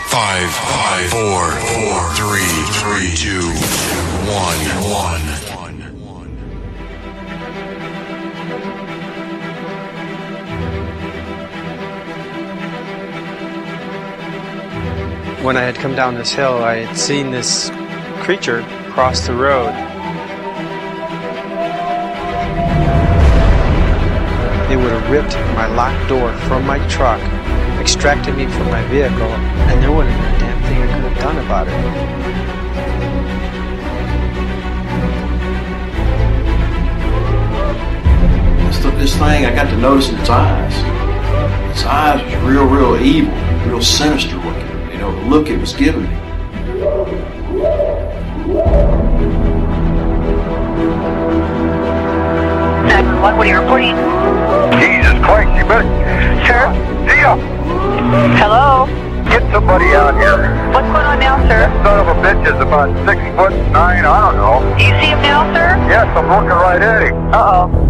5, 4, 3, 2, 1. When I had come down this hill, I had seen this creature cross the road. They would have ripped my locked door from my truck, extracted me from my vehicle, and there wouldn't have been a damn thing I could have done about it. This thing, I got to notice in its eyes. Its eyes was real evil, real sinister looking. You know, the look it was giving me. What are you reporting? Jesus Christ, you better... Sheriff, Gia! Hello? Get somebody out here. What's going on now, sir? That son of a bitch is about 6'9", I don't know. Do you see him now, sir? Yes, I'm looking right at him. Uh-oh.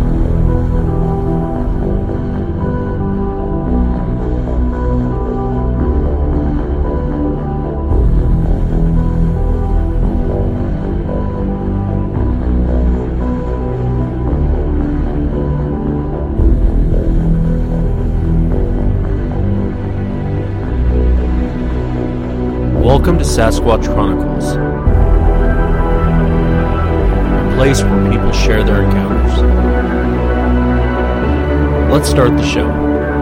Welcome to Sasquatch Chronicles, a place where people share their encounters. Let's start the show.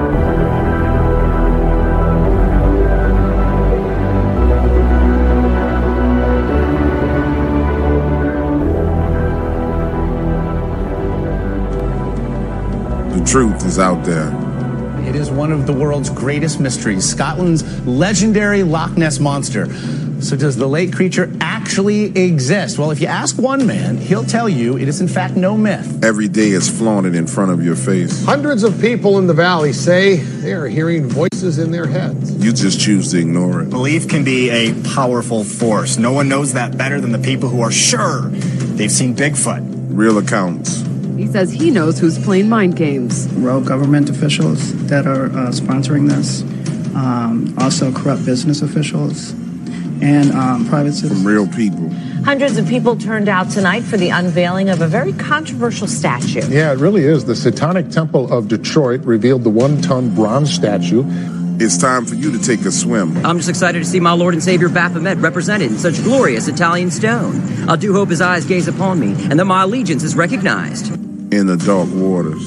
The truth is out there. It is one of the world's greatest mysteries, Scotland's legendary Loch Ness Monster. So does the lake creature actually exist? Well, if you ask one man, he'll tell you it is in fact no myth. Every day it's flaunted in front of your face. Hundreds of people in the valley say they are hearing voices in their heads. You just choose to ignore it. Belief can be a powerful force. No one knows that better than the people who are sure they've seen Bigfoot. Real accounts. He says he knows who's playing mind games. Rogue government officials that are sponsoring this, also corrupt business officials, and private citizens. From real people. Hundreds of people turned out tonight for the unveiling of a very controversial statue. Yeah, it really is. The Satanic Temple of Detroit revealed the 1-ton bronze statue. It's time for you to take a swim. I'm just excited to see my Lord and Savior Baphomet represented in such glorious Italian stone. I do hope his eyes gaze upon me and that my allegiance is recognized. In the dark waters.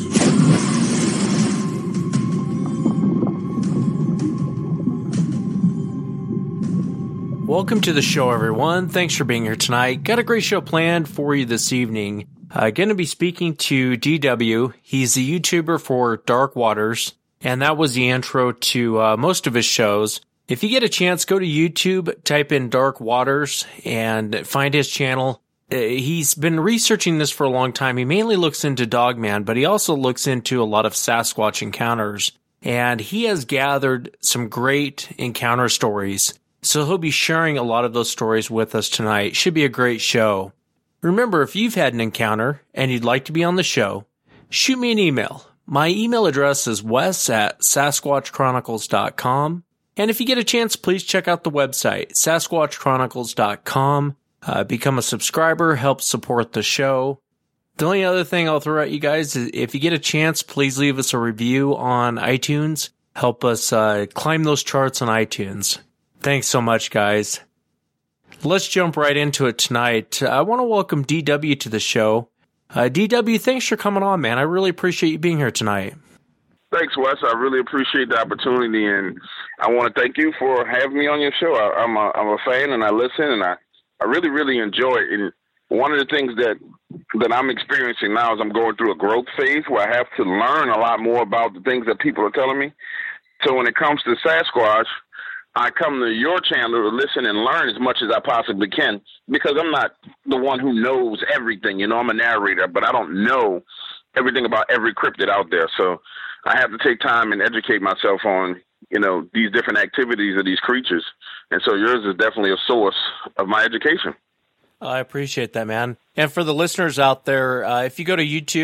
Welcome to the show, everyone. Thanks for being here tonight. Got a great show planned for you this evening. Going to be speaking to DW. He's the YouTuber for Dark Waters, and that was the intro to most of his shows. If you get a chance, go to YouTube, type in Dark Waters, and find his channel. He's been researching this for a long time. He mainly looks into Dogman, but he also looks into a lot of Sasquatch encounters. And he has gathered some great encounter stories. So he'll be sharing a lot of those stories with us tonight. Should be a great show. Remember, if you've had an encounter and you'd like to be on the show, shoot me an email. My email address is wes@sasquatchchronicles.com. And if you get a chance, please check out the website, sasquatchchronicles.com. Become a subscriber, help support the show. The only other thing I'll throw at you guys is if you get a chance, please leave us a review on iTunes. Help us climb those charts on iTunes. Thanks so much, guys. Let's jump right into it tonight. I want to welcome DW to the show. DW, thanks for coming on, man. I really appreciate you being here tonight. Thanks, Wes. I really appreciate the opportunity, and I want to thank you for having me on your show. I'm a fan, and I listen, and I really enjoy it. And one of the things that I'm experiencing now is I'm going through a growth phase where I have to learn a lot more about the things that people are telling me. So when it comes to Sasquatch, I come to your channel to listen and learn as much as I possibly can, because I'm not the one who knows everything. You know, I'm a narrator, but I don't know everything about every cryptid out there. So I have to take time and educate myself on, you know, these different activities of these creatures. And so yours is definitely a source of my education. I appreciate that, man. And for the listeners out there, if you go to YouTube,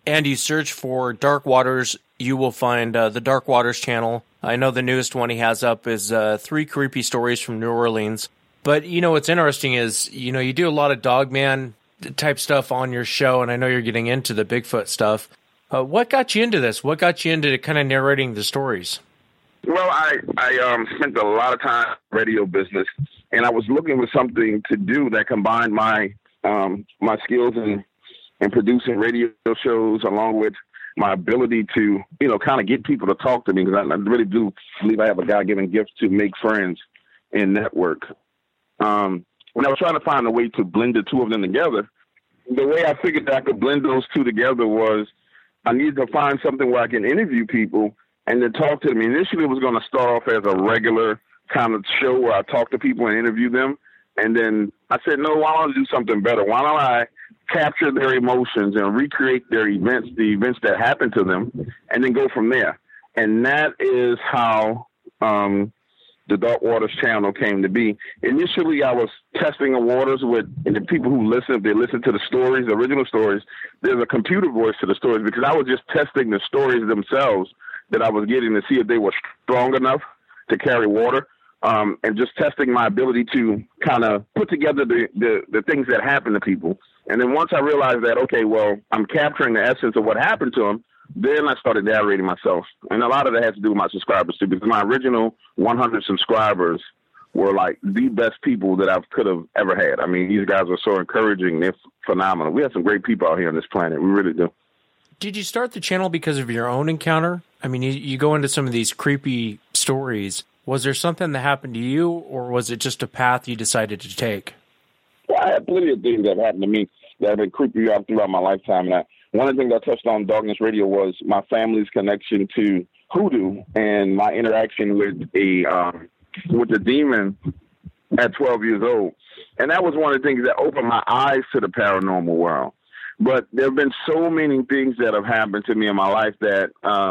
and you search for Dark Waters, you will find the Dark Waters channel. I know the newest one he has up is 3 creepy stories from New Orleans. But, what's interesting is, you do a lot of Dogman type stuff on your show, and I know you're getting into the Bigfoot stuff. What got you into this? What got you into kind of narrating the stories? Well, I spent a lot of time in the radio business, and I was looking for something to do that combined my skills in producing radio shows along with my ability to, kind of get people to talk to me, because I really do believe I have a God-given gift to make friends and network. When I was trying to find a way to blend the two of them together, the way I figured that I could blend those two together was I needed to find something where I can interview people and then talk to them. Initially, it was going to start off as a regular kind of show where I talk to people and interview them. And then I said, no, why don't I do something better? Why don't I capture their emotions and recreate their events, the events that happened to them, and then go from there? And that is how the Dark Waters channel came to be. Initially, I was testing the waters with, and the people who listen, if they listen to the stories, the original stories, there's a computer voice to the stories, because I was just testing the stories themselves that I was getting to see if they were strong enough to carry water, and just testing my ability to kind of put together the things that happen to people. And then once I realized that, okay, well, I'm capturing the essence of what happened to them, then I started narrating myself. And a lot of that has to do with my subscribers too, because my original 100 subscribers were like the best people that I could have ever had. I mean, these guys are so encouraging. They're phenomenal. We have some great people out here on this planet. We really do. Did you start the channel because of your own encounter? I mean, you go into some of these creepy stories. Was there something that happened to you, or was it just a path you decided to take? Well, I had plenty of things that happened to me that have been creepy throughout my lifetime. And one of the things I touched on Darkness Radio was my family's connection to hoodoo and my interaction with the demon at 12 years old. And that was one of the things that opened my eyes to the paranormal world. But there have been so many things that have happened to me in my life that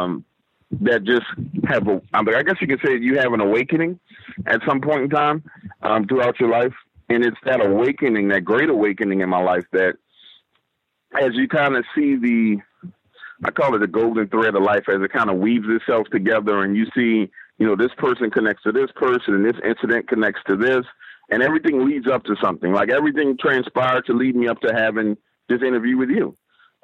that just have I guess you could say you have an awakening at some point in time throughout your life. And it's that awakening, that great awakening in my life, that as you kind of see I call it the golden thread of life, as it kind of weaves itself together, and you see, this person connects to this person, and this incident connects to this, and everything leads up to something. Like everything transpired to lead me up to having this interview with you.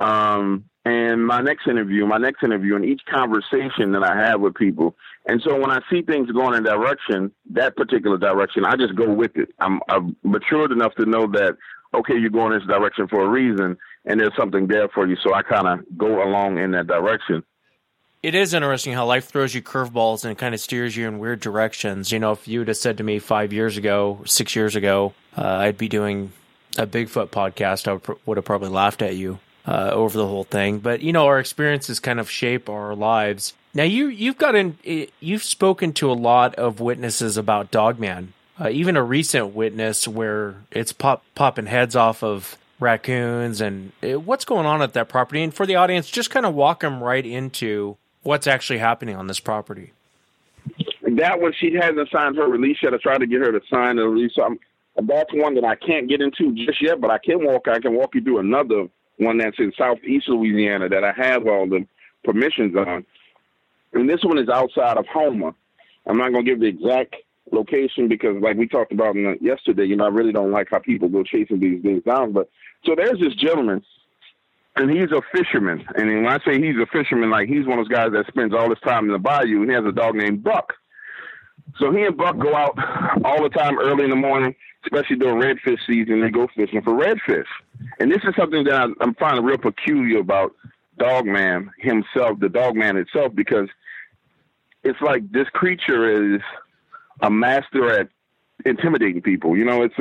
And my next interview, and each conversation that I have with people. And so when I see things going in that particular direction, I just go with it. I've matured enough to know that, okay, you're going this direction for a reason, and there's something there for you. So I kind of go along in that direction. It is interesting how life throws you curveballs and kind of steers you in weird directions. If you would have said to me 5 years ago, 6 years ago, I'd be doing a Bigfoot podcast, I would have probably laughed at you over the whole thing. But, our experiences kind of shape our lives. Now, you've spoken to a lot of witnesses about Dogman, even a recent witness where it's popping heads off of raccoons. And what's going on at that property? And for the audience, just kind of walk them right into what's actually happening on this property. That one, she hasn't signed her release yet. I tried to get her to sign the release. That's one that I can't get into just yet, but I can walk you through another one that's in southeast Louisiana that I have all the permissions on. And this one is outside of Houma. I'm not going to give the exact location because, like we talked about yesterday, I really don't like how people go chasing these things down. But so there's this gentleman, and he's a fisherman. And when I say he's a fisherman, like he's one of those guys that spends all his time in the bayou, and he has a dog named Buck. So he and Buck go out all the time early in the morning, especially during redfish season. They go fishing for redfish. And this is something that I'm finding real peculiar about Dogman himself, the Dogman itself, because it's like this creature is a master at intimidating people.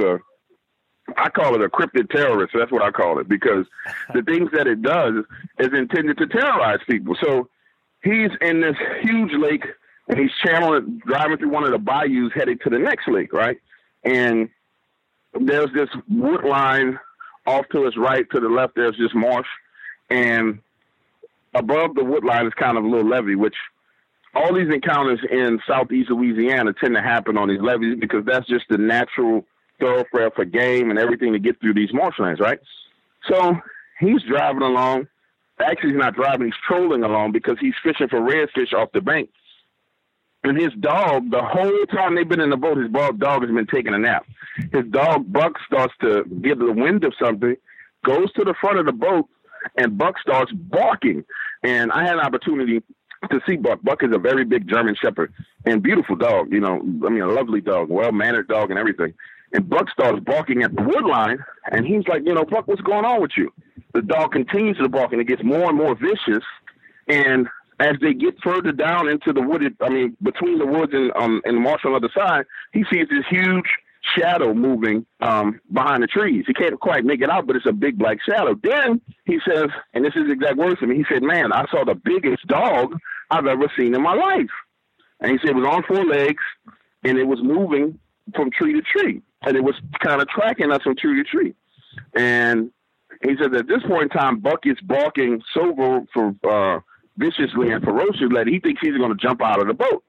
I call it a cryptid terrorist. That's what I call it, because the things that it does is intended to terrorize people. So he's in this huge lake, and he's driving through one of the bayous headed to the next lake, right? And there's this wood line off to his right. To the left, there's this marsh. And above the wood line is kind of a little levee, which all these encounters in southeast Louisiana tend to happen on these levees because that's just the natural thoroughfare for game and everything to get through these marshlands, right? So he's driving along, Actually, he's not driving, he's trolling along because he's fishing for redfish off the bank. And his dog, the whole time they've been in the boat, his dog has been taking a nap. His dog, Buck, starts to get the wind of something, goes to the front of the boat, and Buck starts barking. And I had an opportunity to see Buck. Buck is a very big German Shepherd and beautiful dog, a lovely dog, well-mannered dog and everything. And Buck starts barking at the wood line, and he's like, Buck, what's going on with you? The dog continues to bark, and it gets more and more vicious. And as they get further down into the wooded, between the woods and the marsh on the other side, he sees this huge shadow moving behind the trees. He can't quite make it out, but it's a big black shadow. Then he says, and this is the exact words to me, he said, man, I saw the biggest dog I've ever seen in my life. And he said it was on 4 legs, and it was moving from tree to tree. And it was kind of tracking us from tree to tree. And he said at this point in time, Buck is barking so viciously and ferociously that he thinks he's going to jump out of the boat.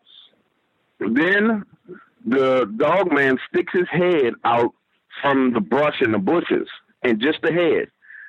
Then the dog man sticks his head out from the brush and the bushes, and just the head.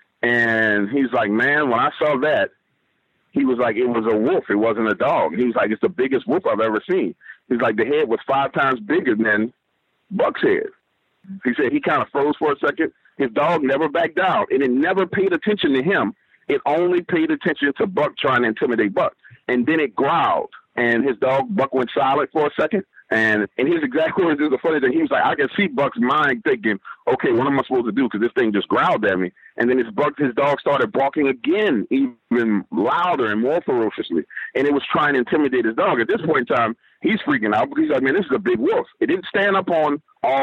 And he's like, man, when I saw that, he was like, it was a wolf. It wasn't a dog. He was like, it's the biggest wolf I've ever seen. He's like, the head was 5 times bigger than Buck's head. He said he kind of froze for a second. His dog never backed down, and it never paid attention to him. It only paid attention to Buck trying to intimidate Buck. And then it growled, and his dog, Buck, went silent for a second. And his exact words is the funny thing. He was like, I can see Buck's mind thinking, okay, what am I supposed to do? Because this thing just growled at me. And then his dog started barking again, even louder and more ferociously. And it was trying to intimidate his dog. At this point in time, he's freaking out because he's like, man, this is a big wolf. It didn't stand up on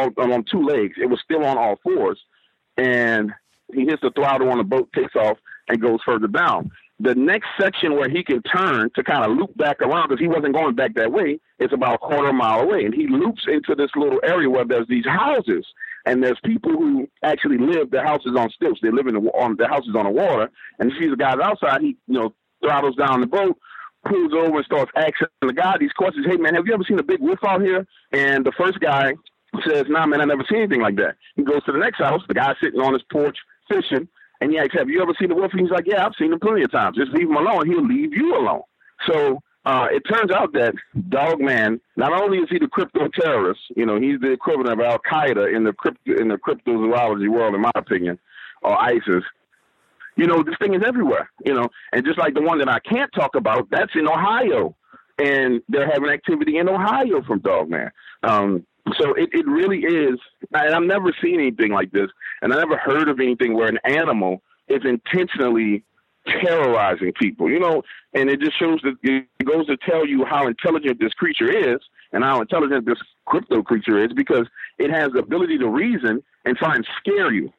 2 legs. It was still on all 4s. And he hits the throttle on the boat, takes off, and goes further down. The next section where he can turn to kind of loop back around, because he wasn't going back that way, it's about a quarter mile away. And he loops into this little area where there's these houses. And there's people who actually live, their houses on stilts. They live on their houses on the water. And he sees the guys outside. He, throttles down the boat, pulls over and starts asking the guy these questions. Hey, man, have you ever seen a big wolf out here? And the first guy says, nah, man, I never seen anything like that. He goes to the next house. The guy's sitting on his porch fishing. And he asks, have you ever seen a wolf? And he's like, yeah, I've seen him plenty of times. Just leave him alone. He'll leave you alone. So it turns out that Dog Man, not only is he the crypto terrorist, he's the equivalent of Al Qaeda in the cryptozoology world, in my opinion, or ISIS. This thing is everywhere. And just like the one that I can't talk about, that's in Ohio, and they're having activity in Ohio from Dog Man. So it really is, and I've never seen anything like this, and I never heard of anything where an animal is intentionally terrorizing people, and it just shows that it goes to tell you how intelligent this creature is and how intelligent this crypto creature is, because it has the ability to reason and try and scare you.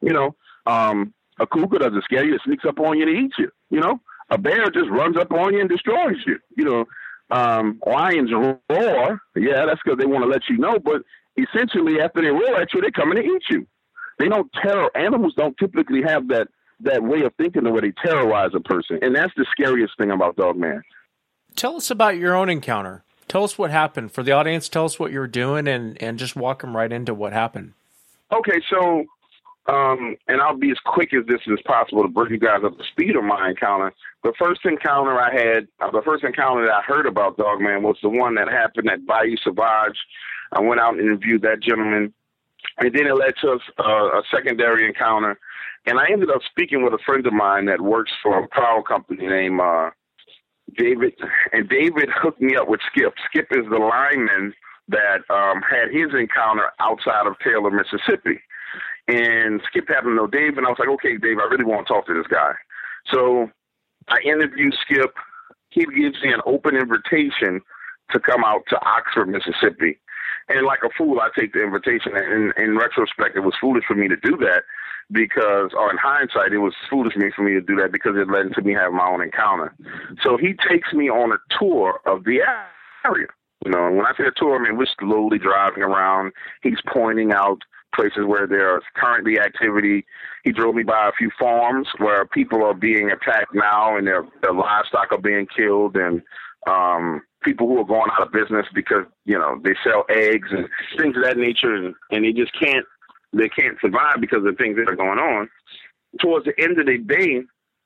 A cougar doesn't scare you, it sneaks up on you to eat you. A bear just runs up on you and destroys you. Lions roar. Yeah, that's because they want to let you know, but essentially after they roar at you, they're coming to eat you. They don't animals don't typically have that way of thinking the way they terrorize a person. And that's the scariest thing about Dog Man. Tell us about your own encounter. Tell us what happened. For the audience, tell us what you were doing and just walk them right into what happened. Okay, so, and I'll be as quick as this as possible to bring you guys up to speed on my encounter. The first encounter that I heard about Dog Man was the one that happened at Bayou Sauvage. I went out and interviewed that gentleman, and then it led to a secondary encounter. And I ended up speaking with a friend of mine that works for a power company named David. And David hooked me up with Skip. Skip is the lineman that had his encounter outside of Taylor, Mississippi. And Skip happened to know Dave, and I was like, okay, Dave, I really want to talk to this guy. So I interviewed Skip. He gives me an open invitation to come out to Oxford, Mississippi. And like a fool, I take the invitation. And in retrospect, it was foolish for me to do that or in hindsight, it was foolish for me to do that because it led to me having my own encounter. So he takes me on a tour of the area. When I say a tour, I mean, we're slowly driving around. He's pointing out places where there's currently activity. He drove me by a few farms where people are being attacked now and their livestock are being killed, and people who are going out of business because, they sell eggs and things of that nature, and they just can't survive because of the things that are going on. Towards the end of the day,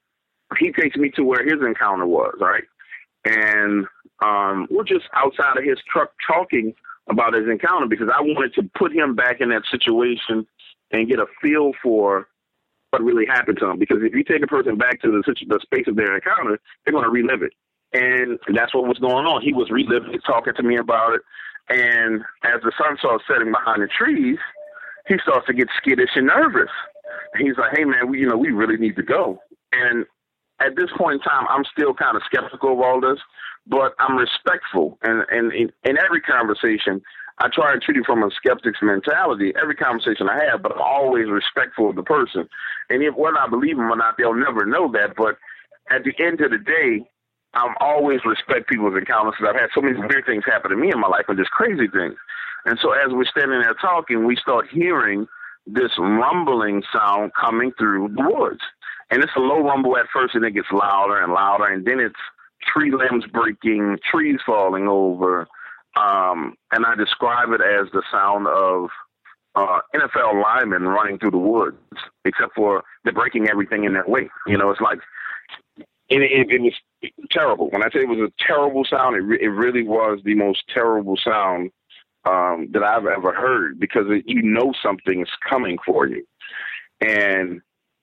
he takes me to where his encounter was, right? And we're just outside of his truck talking about his encounter because I wanted to put him back in that situation and get a feel for what really happened to him. Because if you take a person back to the space of their encounter, they're going to relive it. And that's what was going on. He was reliving it, talking to me about it. And as the sun starts setting behind the trees, he starts to get skittish and nervous. He's like, hey, man, we really need to go. And at this point in time, I'm still kind of skeptical of all this, but I'm respectful. And in every conversation, I try and treat it from a skeptic's mentality. Every conversation I have, but I'm always respectful of the person. And if whether I believe them or not, they'll never know that. But at the end of the day, I'm always respect people's encounters because I've had so many weird things happen to me in my life and just crazy things. And so as we're standing there talking, we start hearing this rumbling sound coming through the woods. And it's a low rumble at first, and it gets louder and louder, and then it's tree limbs breaking, trees falling over. And I describe it as the sound of NFL linemen running through the woods, except for they're breaking everything in their way. It's like it was terrible. When I say it was a terrible sound, it really was the most terrible sound that I've ever heard because something is coming for you. And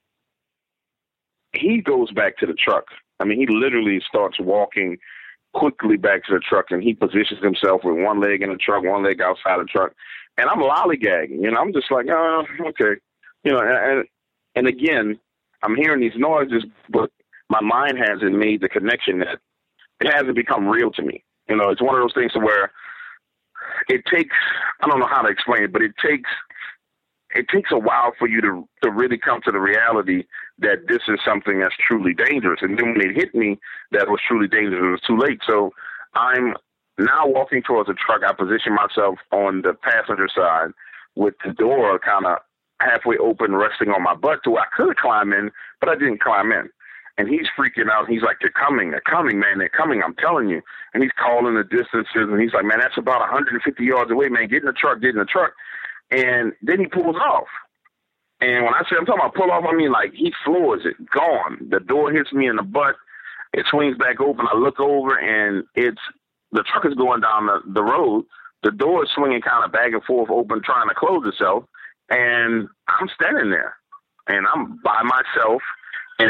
he goes back to the truck. I mean, he literally starts walking quickly back to the truck, and he positions himself with one leg in the truck, one leg outside the truck. And I'm lollygagging, I'm just like, oh, okay. And again, I'm hearing these noises, but my mind hasn't made the connection that it hasn't become real to me. It's one of those things where it takes, I don't know how to explain it, but it takes a while for you to really come to the reality that this is something that's truly dangerous. And then when it hit me that was truly dangerous, it was too late. So I'm now walking towards the truck. I position myself on the passenger side with the door kind of halfway open, resting on my butt, so I could climb in, but I didn't climb in. And he's freaking out. He's like, they're coming, man, they're coming, I'm telling you. And he's calling the distances, and he's like, man, that's about 150 yards away, man, get in the truck. And then he pulls off. And when I say I'm talking about pull off, I mean like he floors it, gone. The door hits me in the butt. It swings back open. I look over, and the truck is going down the road. The door is swinging kind of back and forth open, trying to close itself. And I'm standing there, and I'm by myself, and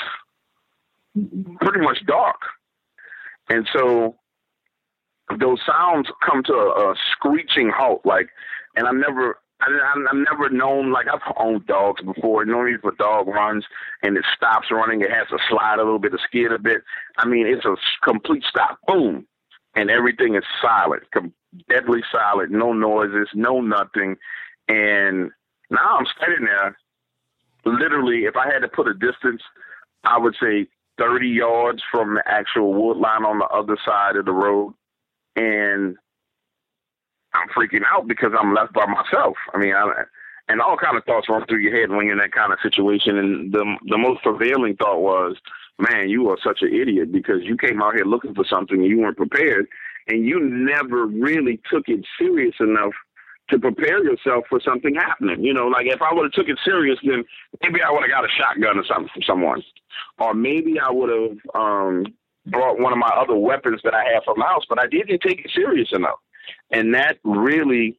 it's pretty much dark. And so those sounds come to a screeching halt, and I've never known, I've owned dogs before. Normally if a dog runs and it stops running, it has to slide a little bit, to skid a bit. I mean, it's a complete stop, boom, and everything is silent, deadly silent, no noises, no nothing. And now I'm standing there, literally, if I had to put a distance, I would say 30 yards from the actual wood line on the other side of the road. And I'm freaking out because I'm left by myself. I mean, and all kind of thoughts run through your head when you're in that kind of situation. And the most prevailing thought was, man, you are such an idiot because you came out here looking for something and you weren't prepared, and you never really took it serious enough to prepare yourself for something happening. If I would have took it serious, then maybe I would have got a shotgun or something from someone. Or maybe I would have brought one of my other weapons that I have from the house, but I didn't take it serious enough. And that really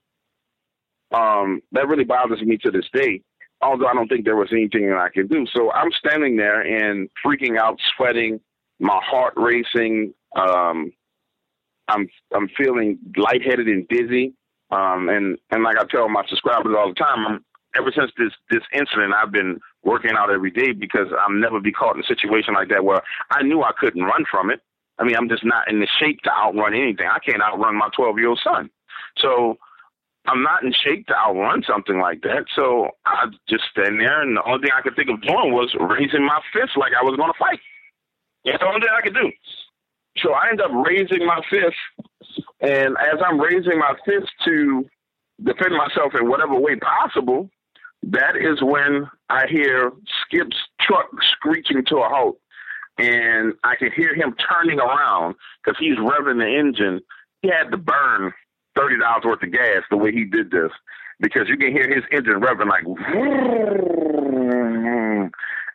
bothers me to this day, although I don't think there was anything that I could do. So I'm standing there and freaking out, sweating, my heart racing. I'm feeling lightheaded and dizzy. And like I tell my subscribers all the time, ever since this incident, I've been working out every day because I'll never be caught in a situation like that where I knew I couldn't run from it. I mean, I'm just not in the shape to outrun anything. I can't outrun my 12-year-old son. So I'm not in shape to outrun something like that. So I just stand there, and the only thing I could think of doing was raising my fist like I was going to fight. That's the only thing I could do. So I end up raising my fist, and as I'm raising my fist to defend myself in whatever way possible, that is when I hear Skip's truck screeching to a halt. And I can hear him turning around because he's revving the engine. He had to burn $30 worth of gas the way he did this, because you can hear his engine revving like,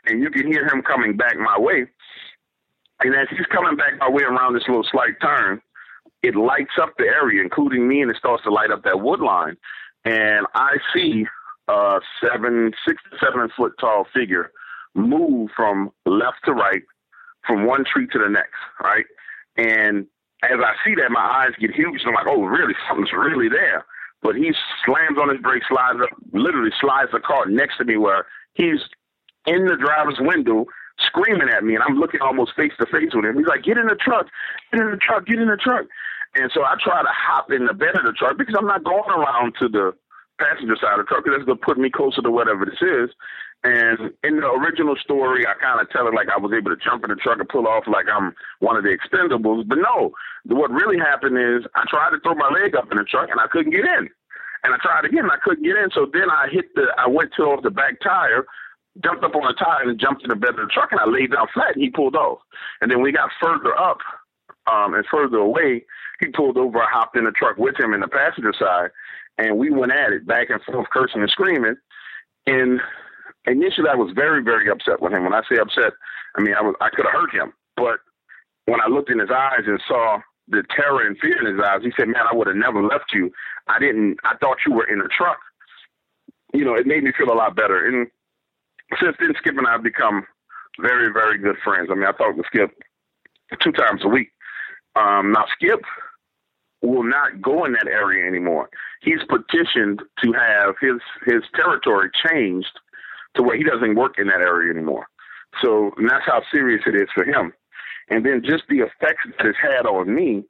and you can hear him coming back my way. And as he's coming back my way around this little slight turn, it lights up the area, including me, and it starts to light up that wood line. And I see a 6 to 7 foot tall figure move from left to right, from one tree to the next, right? And as I see that, my eyes get huge. And I'm like, oh, really? Something's really there. But he slams on his brakes, literally slides the car next to me where he's in the driver's window screaming at me, and I'm looking almost face to face with him. He's like, get in the truck, get in the truck, get in the truck. And so I try to hop in the bed of the truck because I'm not going around to the passenger side of the truck because that's going to put me closer to whatever this is. And in the original story, I kind of tell it like I was able to jump in the truck and pull off like I'm one of the Expendables. But no, what really happened is I tried to throw my leg up in the truck and I couldn't get in. And I tried again, and I couldn't get in. So then I went to the back tire, jumped up on the tire and jumped in the bed of the truck, and I laid down flat, and he pulled off. And then we got further up and further away. He pulled over. I hopped in the truck with him in the passenger side, and we went at it back and forth, cursing and screaming. And initially, I was very, very upset with him. When I say upset, I mean I could have hurt him. But when I looked in his eyes and saw the terror and fear in his eyes, he said, man, I would have never left you. I thought you were in the truck. You know, it made me feel a lot better. And since then, Skip and I have become very, very good friends. I mean, I talk to Skip 2 times a week. Now, Skip will not go in that area anymore. He's petitioned to have his territory changed to where he doesn't work in that area anymore. So, and that's how serious it is for him. And then just the effects that it's had on me,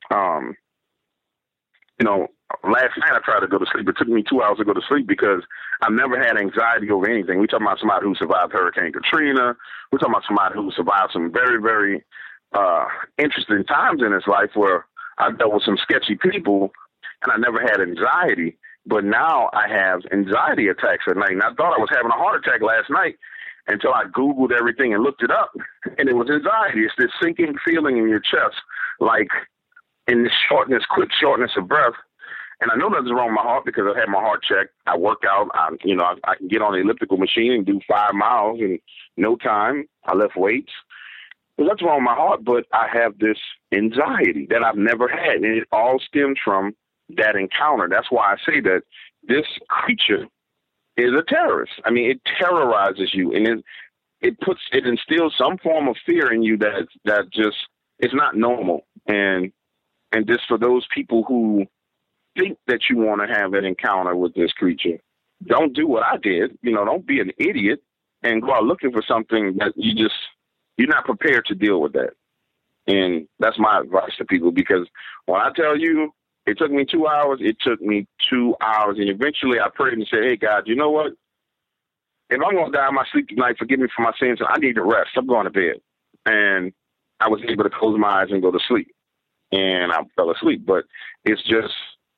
you know, last night I tried to go to sleep. It took me 2 hours to go to sleep because I've never had anxiety over anything. We're talking about somebody who survived Hurricane Katrina. We're talking about somebody who survived some very, very interesting times in his life where I dealt with some sketchy people and I never had anxiety. But now I have anxiety attacks at night. And I thought I was having a heart attack last night until I Googled everything and looked it up. And it was anxiety. It's this sinking feeling in your chest, like in this quick shortness of breath. And I know nothing's wrong with my heart because I had my heart checked. I work out. I can get on the elliptical machine and do 5 miles in no time. I lift weights. There's nothing wrong with my heart, but I have this anxiety that I've never had. And it all stems from that encounter. That's why I say that this creature is a terrorist. I mean, it terrorizes you, and it instills some form of fear in you that just is not normal. And just for those people who think that you want to have an encounter with this creature, don't do what I did. You know, don't be an idiot and go out looking for something that you're not prepared to deal with that. And that's my advice to people, because when I tell you it took me 2 hours, it took me 2 hours. And eventually I prayed and said, hey, God, you know what? If I'm going to die in my sleep tonight, forgive me for my sins. I need to rest. I'm going to bed. And I was able to close my eyes and go to sleep. And I fell asleep. But it's just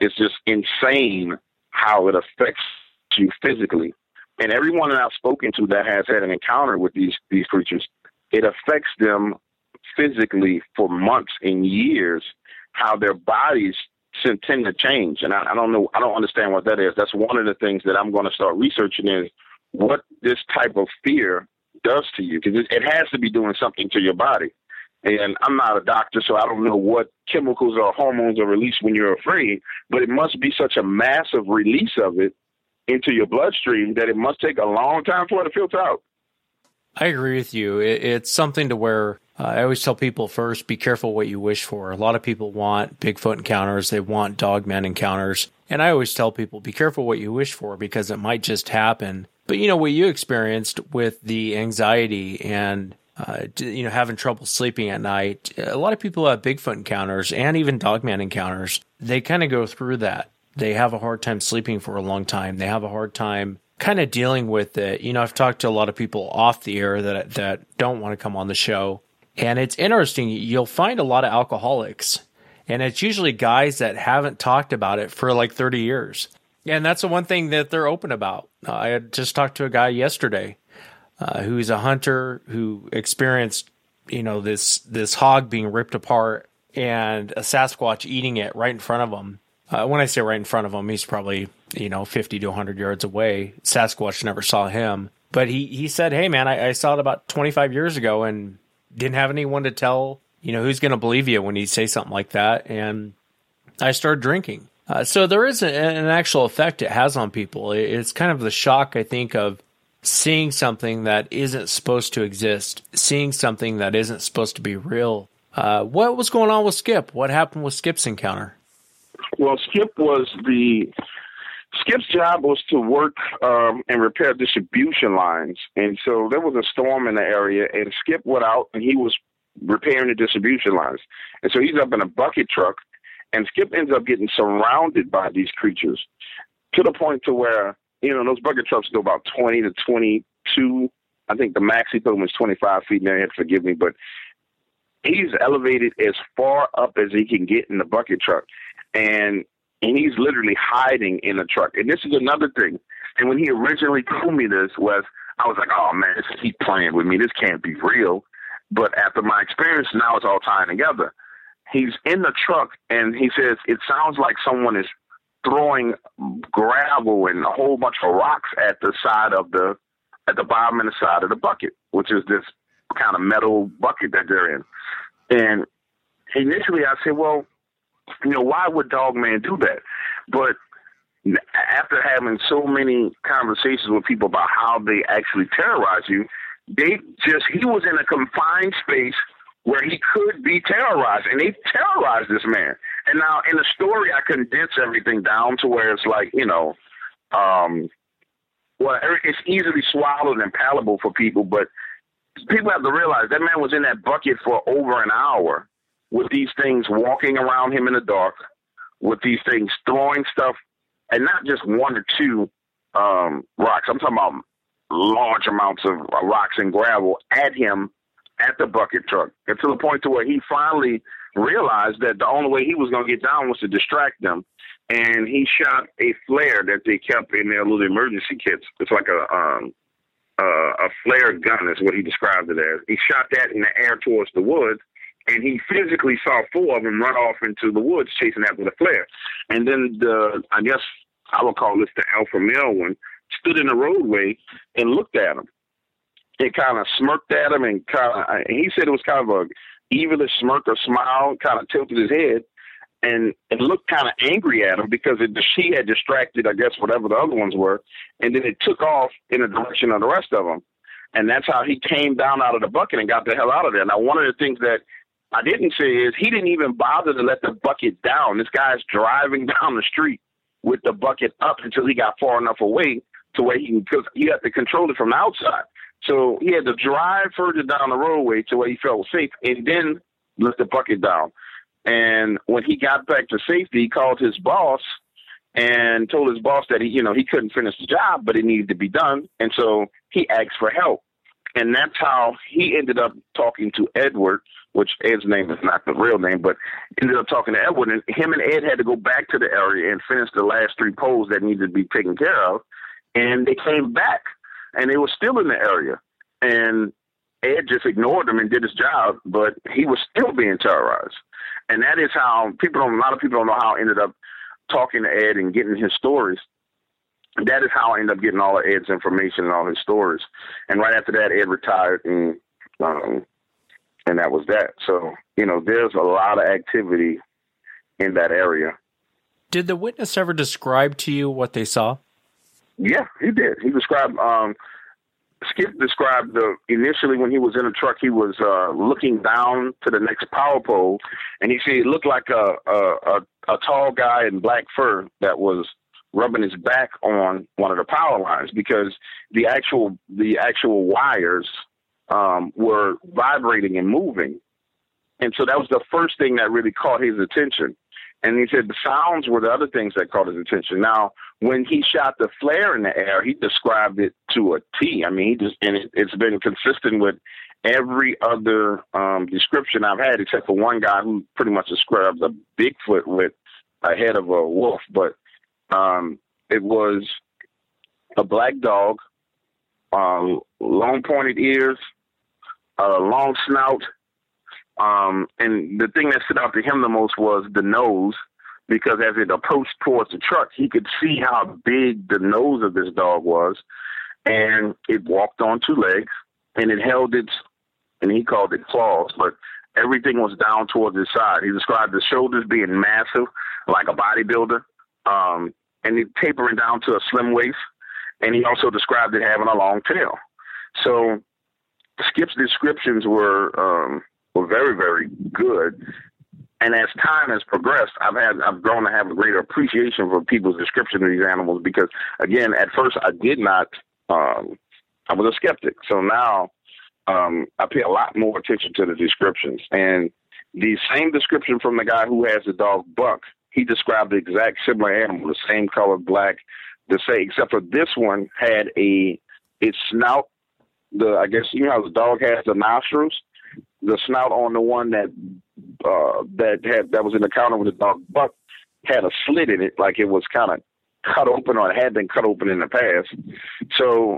insane how it affects you physically. And everyone that I've spoken to that has had an encounter with these creatures, it affects them physically for months and years, how their bodies tend to change. And I don't know. I don't understand what that is. That's one of the things that I'm going to start researching is what this type of fear does to you, because it has to be doing something to your body. And I'm not a doctor, so I don't know what chemicals or hormones are released when you're afraid, but it must be such a massive release of it into your bloodstream that it must take a long time for it to filter out. I agree with you. It's something to where I always tell people, first, be careful what you wish for. A lot of people want Bigfoot encounters. They want dogman encounters. And I always tell people, be careful what you wish for, because it might just happen. But, you know, what you experienced with the anxiety and, having trouble sleeping at night, a lot of people have Bigfoot encounters and even dogman encounters. They kind of go through that. They have a hard time sleeping for a long time. They have a hard time kind of dealing with it. You know, I've talked to a lot of people off the air that don't want to come on the show. And it's interesting. You'll find a lot of alcoholics, and it's usually guys that haven't talked about it for like 30 years. And that's the one thing that they're open about. I had just talked to a guy yesterday who's a hunter who experienced, this hog being ripped apart and a Sasquatch eating it right in front of him. When I say right in front of him, he's probably, 50 to 100 yards away. Sasquatch never saw him. But he said, hey, man, I saw it about 25 years ago and didn't have anyone to tell, who's going to believe you when you say something like that. And I started drinking. So there is an actual effect it has on people. It's kind of the shock, I think, of seeing something that isn't supposed to exist, seeing something that isn't supposed to be real. What was going on with Skip? What happened with Skip's encounter? Well, Skip's job was to work and repair distribution lines. And so there was a storm in the area, and Skip went out and he was repairing the distribution lines. And so he's up in a bucket truck, and Skip ends up getting surrounded by these creatures to the point to where, those bucket trucks go about 20 to 22. I think the max he put them was 25 feet. Now, you have to forgive me, but he's elevated as far up as he can get in the bucket truck. And he's literally hiding in the truck. And this is another thing. And when he originally told me this, I was like, oh, man, he's playing with me. This can't be real. But after my experience, now it's all tying together. He's in the truck, and he says, it sounds like someone is throwing gravel and a whole bunch of rocks at the bottom and the side of the bucket, which is this kind of metal bucket that they're in. And initially I said, well, why would Dogman do that? But after having so many conversations with people about how they actually terrorize you, he was in a confined space where he could be terrorized, and they terrorized this man. And now in the story, I condense everything down to where it's like, it's easily swallowed and palatable for people, but people have to realize that man was in that bucket for over an hour with these things walking around him in the dark, with these things throwing stuff, and not just one or two rocks. I'm talking about large amounts of rocks and gravel at him at the bucket truck, and to the point to where he finally realized that the only way he was going to get down was to distract them. And he shot a flare that they kept in their little emergency kits. It's like a flare gun is what he described it as. He shot that in the air towards the woods, and he physically saw four of them run off into the woods chasing after the flare. And then I guess I would call this the alpha male one, stood in the roadway and looked at him. It kind of smirked at him, and he said it was kind of a evilish smirk or smile, kind of tilted his head and looked kind of angry at him because she had distracted, I guess, whatever the other ones were. And then it took off in the direction of the rest of them. And that's how he came down out of the bucket and got the hell out of there. Now, one of the things that I didn't say is he didn't even bother to let the bucket down. This guy's driving down the street with the bucket up until he got far enough away to where because he had to control it from the outside. So he had to drive further down the roadway to where he felt safe and then let the bucket down. And when he got back to safety, he called his boss and told his boss that he couldn't finish the job, but it needed to be done. And so he asked for help. And that's how he ended up talking to Edward, which Ed's name is not the real name, but ended up talking to Edward. And him and Ed had to go back to the area and finish the last 3 poles that needed to be taken care of. And they came back, and they were still in the area. And Ed just ignored them and did his job, but he was still being terrorized. And that is how a lot of people don't know how I ended up talking to Ed and getting his stories. That is how I ended up getting all of Ed's information and all his stories. And right after that, Ed retired, and that was that. So, there's a lot of activity in that area. Did the witness ever describe to you what they saw? Yeah, he did. He described, Skip described initially when he was in a truck, he was looking down to the next power pole, and he said it looked like a tall guy in black fur that was rubbing his back on one of the power lines because the actual wires were vibrating and moving. And so that was the first thing that really caught his attention. And he said the sounds were the other things that caught his attention. Now, when he shot the flare in the air, he described it to a T. I mean, it's been consistent with every other description I've had, except for one guy who pretty much described a Bigfoot with a head of a wolf. But it was a black dog, long pointed ears, long snout. And the thing that stood out to him the most was the nose, because as it approached towards the truck, he could see how big the nose of this dog was. and it walked on two legs, and it held its, and he called it claws, but everything was down towards its side. He described the shoulders being massive, like a bodybuilder, and it tapering down to a slim waist. And he also described it having a long tail. So Skip's descriptions were very, very good. And as time has progressed, I've grown to have a greater appreciation for people's description of these animals because, again, at first I did not. I was a skeptic. So now I pay a lot more attention to the descriptions. And the same description from the guy who has the dog Buck, he described the exact similar animal, the same color, black, the same, except for this one had its snout. I guess you know how the dog has the nostrils. The snout on the one that was in the counter with the dog Buck had a slit in it, like it was kind of cut open or it had been cut open in the past. So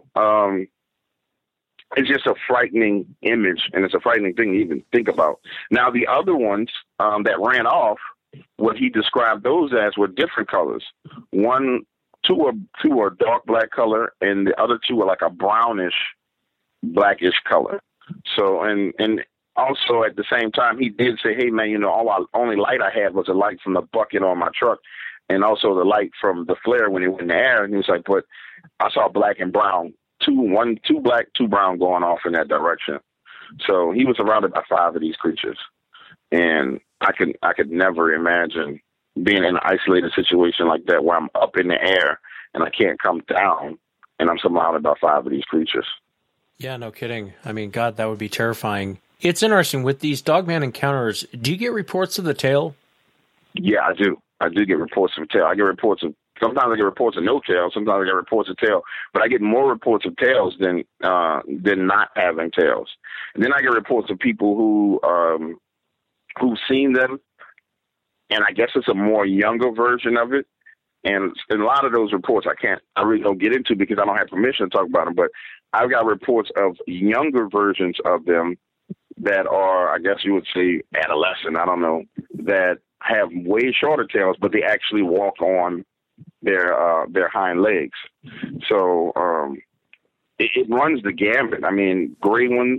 it's just a frightening image, and it's a frightening thing to even think about. Now, the other ones that ran off, what he described those as were different colors. Two are dark black color, and the other two are like a brownish, blackish color. So, and also at the same time, he did say, "Hey man, you know, only light I had was a light from the bucket on my truck, and also the light from the flare when it went in the air." And he was like, "But I saw black and brown, two black, two brown going off in that direction." So he was surrounded by 5 of these creatures, and I could never imagine being in an isolated situation like that where I'm up in the air and I can't come down and I'm surrounded by 5 of these creatures. Yeah, no kidding. I mean, God, that would be terrifying. It's interesting with these Dogman encounters. Do you get reports of the tail? Yeah, I do. I do get reports of tail. Sometimes I get reports of no tail. Sometimes I get reports of tail, but I get more reports of tails than not having tails. And then I get reports of people who've seen them. And I guess it's a more younger version of it. And a lot of those reports I really don't get into because I don't have permission to talk about them. But I've got reports of younger versions of them that are, I guess you would say, adolescent. I don't know, that have way shorter tails, but they actually walk on their hind legs. So it runs the gambit. I mean, gray ones,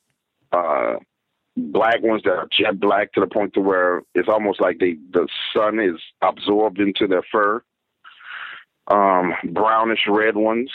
black ones that are jet black to the point to where it's almost like the sun is absorbed into their fur. Brownish red ones.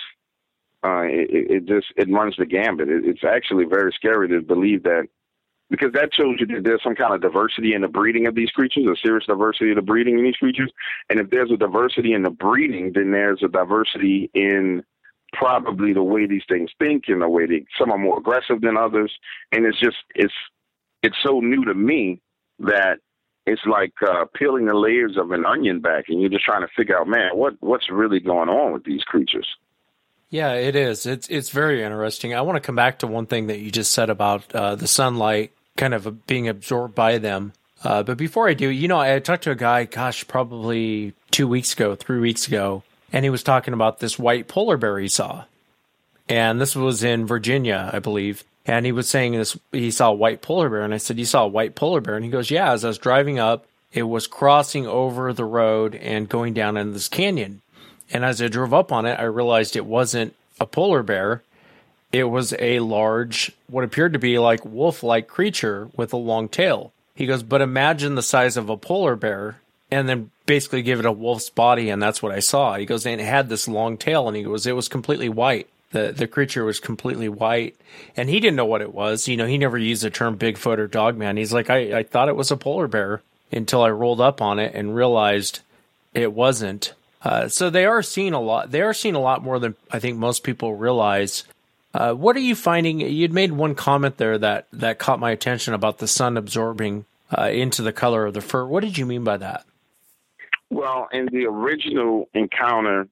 It runs the gambit. It's actually very scary to believe that, because that shows you that there's some kind of diversity in the breeding of these creatures, a serious diversity in the breeding in these creatures. And if there's a diversity in the breeding, then there's a diversity in probably the way these things think and the way some are more aggressive than others. And it's so new to me that it's like peeling the layers of an onion back, and you're just trying to figure out, man, what's really going on with these creatures? Yeah, it is. It's very interesting. I want to come back to one thing that you just said about the sunlight kind of being absorbed by them. But before I do, I talked to a guy, probably 3 weeks ago, and he was talking about this white polar bear he saw. And this was in Virginia, I believe. And he was saying he saw a white polar bear. And I said, "You saw a white polar bear?" And he goes, "Yeah, as I was driving up, it was crossing over the road and going down in this canyon. And as I drove up on it, I realized it wasn't a polar bear. It was a large, what appeared to be like wolf-like creature with a long tail." He goes, "But imagine the size of a polar bear and then basically give it a wolf's body, and that's what I saw." He goes, "And it had this long tail," and he goes, "It was completely white. The creature was completely white." And he didn't know what it was. He never used the term Bigfoot or Dogman. He's like, I thought it was a polar bear until I rolled up on it and realized it wasn't. So they are seeing a lot. They are seeing a lot more than I think most people realize. What are you finding? You'd made one comment there that caught my attention about the sun absorbing into the color of the fur. What did you mean by that? Well, in the original encounter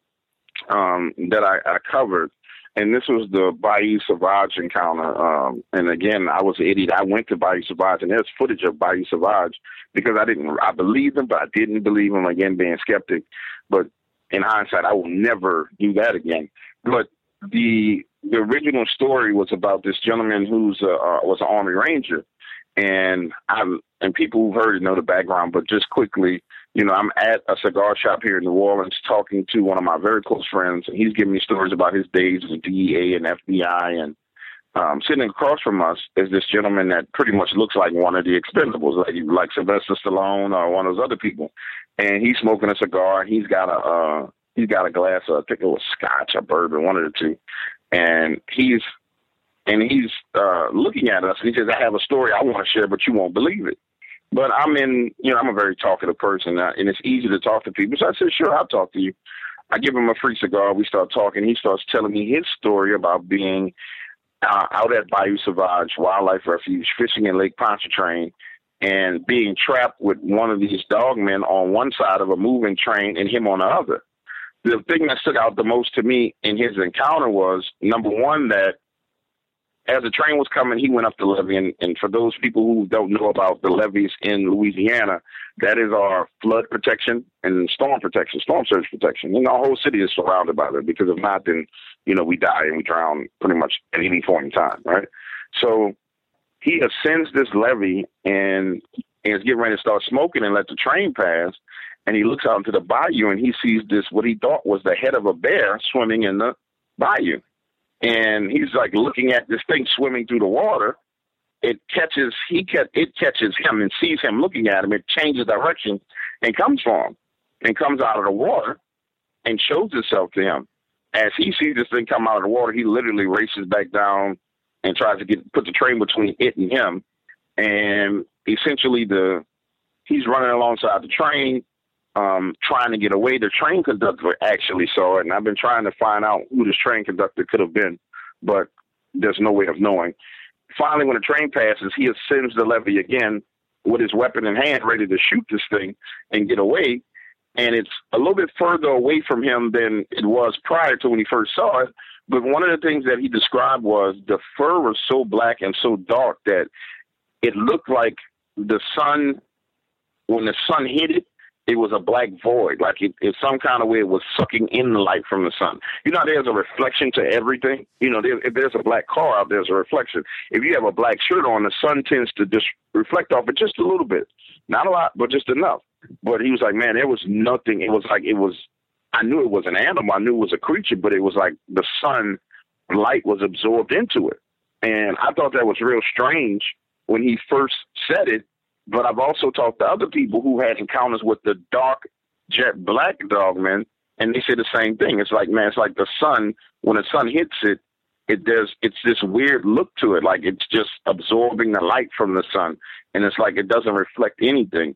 that I covered, and this was the Bayou Sauvage encounter. And again, I was an idiot. I went to Bayou Sauvage, and there's footage of Bayou Sauvage because I believed him, but I didn't believe him, again, being skeptic. But in hindsight, I will never do that again. But the original story was about this gentleman who's was an Army Ranger. And people who've heard it know the background, but just quickly, I'm at a cigar shop here in New Orleans talking to one of my very close friends, and he's giving me stories about his days with DEA and FBI. And sitting across from us is this gentleman that pretty much looks like one of the Expendables, like Sylvester Stallone or one of those other people. And he's smoking a cigar, and he's got a glass of, I think it was scotch or bourbon, one of the two. And he's looking at us, and he says, I have a story I want to share, but you won't believe it. But I'm a very talkative person, and it's easy to talk to people. So I said, sure, I'll talk to you. I give him a free cigar. We start talking. He starts telling me his story about being out at Bayou Sauvage Wildlife Refuge, fishing in Lake Pontchartrain, and being trapped with one of these dogmen on one side of a moving train and him on the other. The thing that stuck out the most to me in his encounter was, number one, that as the train was coming, he went up the levee. And for those people who don't know about the levees in Louisiana, that is our flood protection and storm surge protection. And our whole city is surrounded by that, because if not, then, we die and we drown pretty much at any point in time, right? So he ascends this levee and is getting ready to start smoking and let the train pass. And he looks out into the bayou and he sees this, what he thought was the head of a bear swimming in the bayou. And he's like looking at this thing swimming through the water. It catches him and sees him looking at him. It changes direction and comes for him and comes out of the water and shows itself to him. As he sees this thing come out of the water, he literally races back down and tries to put the train between it and him. And essentially he's running alongside the train, trying to get away. The train conductor actually saw it, and I've been trying to find out who this train conductor could have been, but there's no way of knowing. Finally, when the train passes, he ascends the levee again with his weapon in hand, ready to shoot this thing and get away. And it's a little bit further away from him than it was prior to when he first saw it. But one of the things that he described was the fur was so black and so dark that it looked like the sun, when the sun hit it, it was a black void, like it some kind of way it was sucking in the light from the sun. There's a reflection to everything. If there's a black car out, there's a reflection. If you have a black shirt on, the sun tends to just reflect off it just a little bit. Not a lot, but just enough. But he was like, man, there was nothing. It was like I knew it was an animal. I knew it was a creature, but it was like the sun light was absorbed into it. And I thought that was real strange when he first said it. But I've also talked to other people who had encounters with the dark, jet black dogmen, and they say the same thing. It's like, man, it's like the sun, when the sun hits it, it's this weird look to it, like it's just absorbing the light from the sun, and it's like it doesn't reflect anything.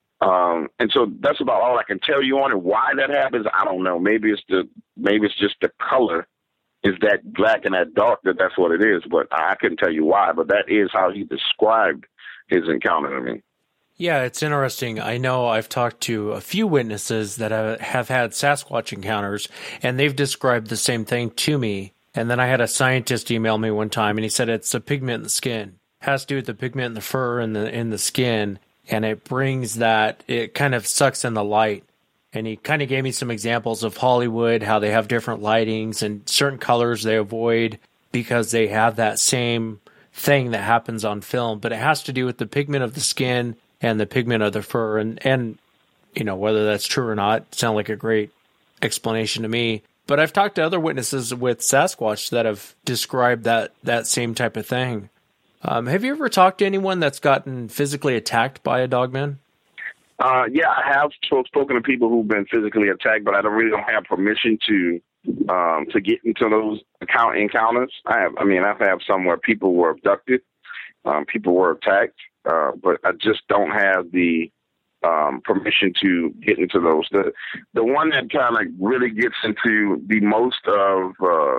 And so that's about all I can tell you on it. Why that happens, I don't know. Maybe it's just the color is that black and that dark, that's what it is. But I couldn't tell you why. But that is how he described his encounter to me. Yeah, it's interesting. I know I've talked to a few witnesses that have had Sasquatch encounters, and they've described the same thing to me. And then I had a scientist email me one time, and he said it's a pigment in the skin. It has to do with the pigment in the fur and in the skin, and it brings that, it kind of sucks in the light. And he kind of gave me some examples of Hollywood, how they have different lightings and certain colors they avoid because they have that same thing that happens on film. But it has to do with the pigment of the skin and the pigment of the fur. And whether that's true or not, sounds like a great explanation to me. But I've talked to other witnesses with Sasquatch that have described that same type of thing. Have you ever talked to anyone that's gotten physically attacked by a dogman? Yeah, I have spoken to people who've been physically attacked, but I don't have permission to get into those encounters. I've had some where people were abducted, people were attacked, but I just don't have the permission to get into those. The one that kind of really gets into the most of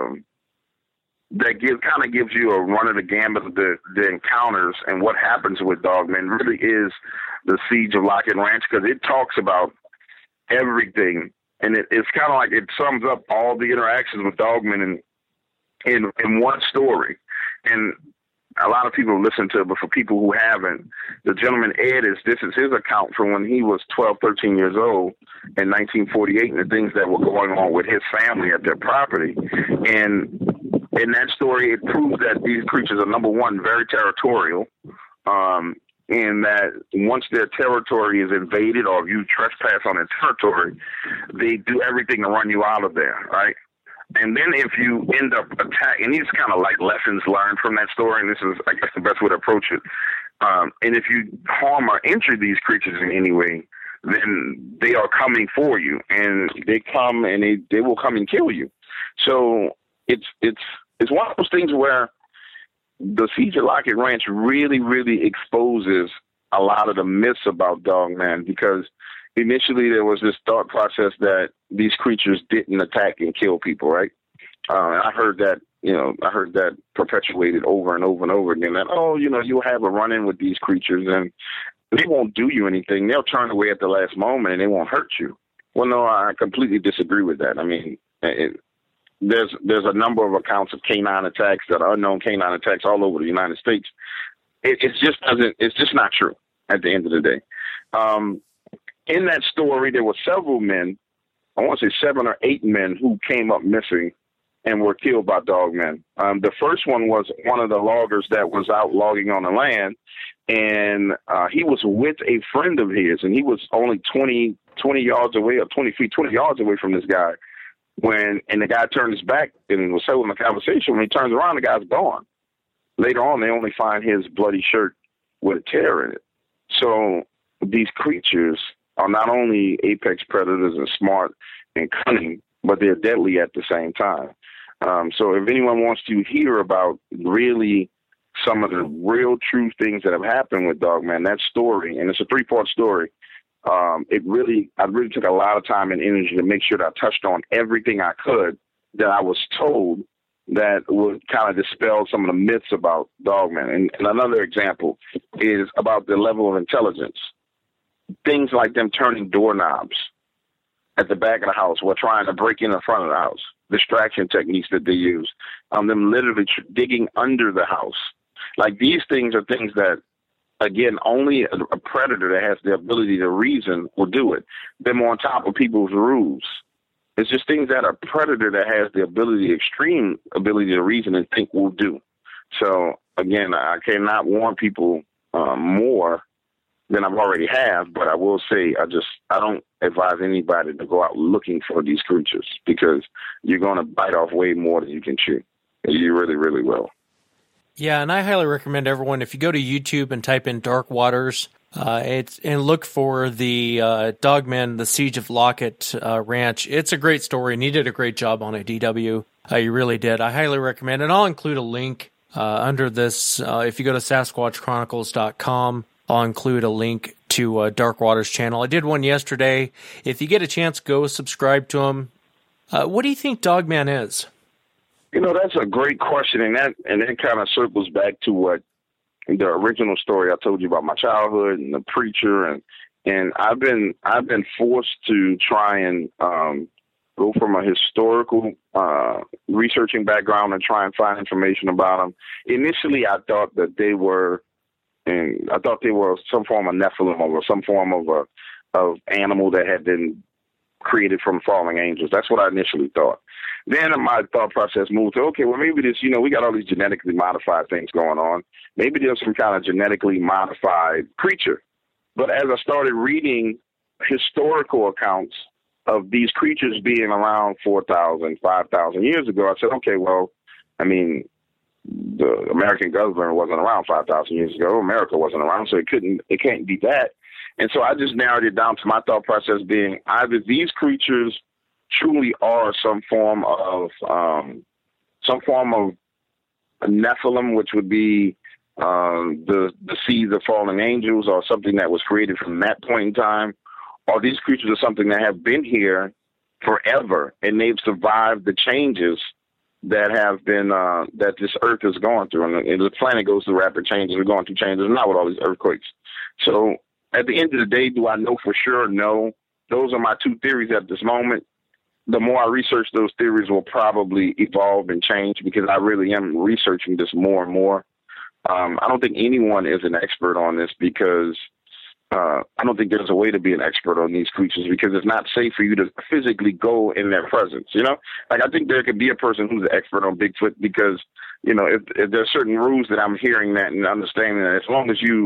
that gives you a run of the gambit of the encounters and what happens with dogmen really is the Siege of Lockett Ranch, because it talks about everything, and it's kind of like it sums up all the interactions with dogmen in one story. And a lot of people listen to it, but for people who haven't, the gentleman Ed, this is his account from when he was 12, 13 years old in 1948, and the things that were going on with his family at their property. And in that story, it proves that these creatures are, number one, very territorial. in that once their territory is invaded or if you trespass on their territory, they do everything to run you out of there, right? And then if you end up attacking, and these kind of like lessons learned from that story, and this is, I guess, the best way to approach it. And if you harm or injure these creatures in any way, then they are coming for you, and they come and they will come and kill you. So it's one of those things where the Siege of Lockett Ranch really, really exposes a lot of the myths about Dogman, because initially there was this thought process that these creatures didn't attack and kill people, right? I heard that perpetuated over and over and over again, that, you'll have a run-in with these creatures and they won't do you anything. They'll turn away at the last moment and they won't hurt you. Well, no, I completely disagree with that. I mean, there's a number of accounts of canine attacks, that are unknown canine attacks all over the United States. It's just not true at the end of the day. In that story, there were several men, I want to say 7 or 8 men, who came up missing and were killed by Dogmen. The first one was one of the loggers that was out logging on the land, and he was with a friend of his, and he was only 20 yards away, or 20 yards away from this guy. And the guy turned his back and was having a conversation. When he turns around, the guy's gone. Later on, they only find his bloody shirt with a tear in it. So these creatures are not only apex predators and smart and cunning, but they're deadly at the same time. So if anyone wants to hear about really some of the real true things that have happened with Dogman, that story, and it's a 3-part story, I really took a lot of time and energy to make sure that I touched on everything I could that I was told that would kind of dispel some of the myths about Dogman. And another example is about the level of intelligence. Things like them turning doorknobs at the back of the house while trying to break in the front of the house, distraction techniques that they use, them literally digging under the house. Like, these things are things that, again, only a predator that has the ability to reason will do it. Them on top of people's roofs. It's just things that a predator that has the extreme ability to reason and think will do. So, again, I cannot warn people more than I've already have, but I will say I don't advise anybody to go out looking for these creatures, because you're going to bite off way more than you can chew. You really, really will. Yeah, and I highly recommend everyone, if you go to YouTube and type in Dark Waters, and look for the Dogman, the Siege of Lockett Ranch. It's a great story, and you did a great job on it, DW. You really did. I highly recommend it. And I'll include a link under this. If you go to SasquatchChronicles.com, I'll include a link to Dark Waters channel. I did one yesterday. If you get a chance, go subscribe to him. What do you think Dogman is? That's a great question, and that kind of circles back to what the original story I told you about my childhood and the preacher, and I've been forced to try and go from a historical researching background and try and find information about them. Initially, I thought that they were some form of Nephilim or some form of animal that had been created from falling angels. That's what I initially thought. Then my thought process moved to, okay, well, maybe this, we got all these genetically modified things going on. Maybe there's some kind of genetically modified creature. But as I started reading historical accounts of these creatures being around 4,000, 5,000 years ago, I said, okay, well, I mean, the American government wasn't around 5,000 years ago. America wasn't around, so it can't be that. And so I just narrowed it down to my thought process being either these creatures truly are some form of Nephilim, which would be the seeds of fallen angels, or something that was created from that point in time, or these creatures are something that have been here forever and they've survived the changes that have been that this earth has gone through, and the planet goes through rapid changes. We're going through changes now with all these earthquakes. So at the end of the day, do I know for sure? No. Those are my two theories at this moment. The more I research, those theories will probably evolve and change, because I really am researching this more and more. I don't think anyone is an expert on this, because I don't think there's a way to be an expert on these creatures, because it's not safe for you to physically go in their presence. Like, I think there could be a person who's an expert on Bigfoot, because, if there's certain rules that I'm hearing that and understanding that as long as you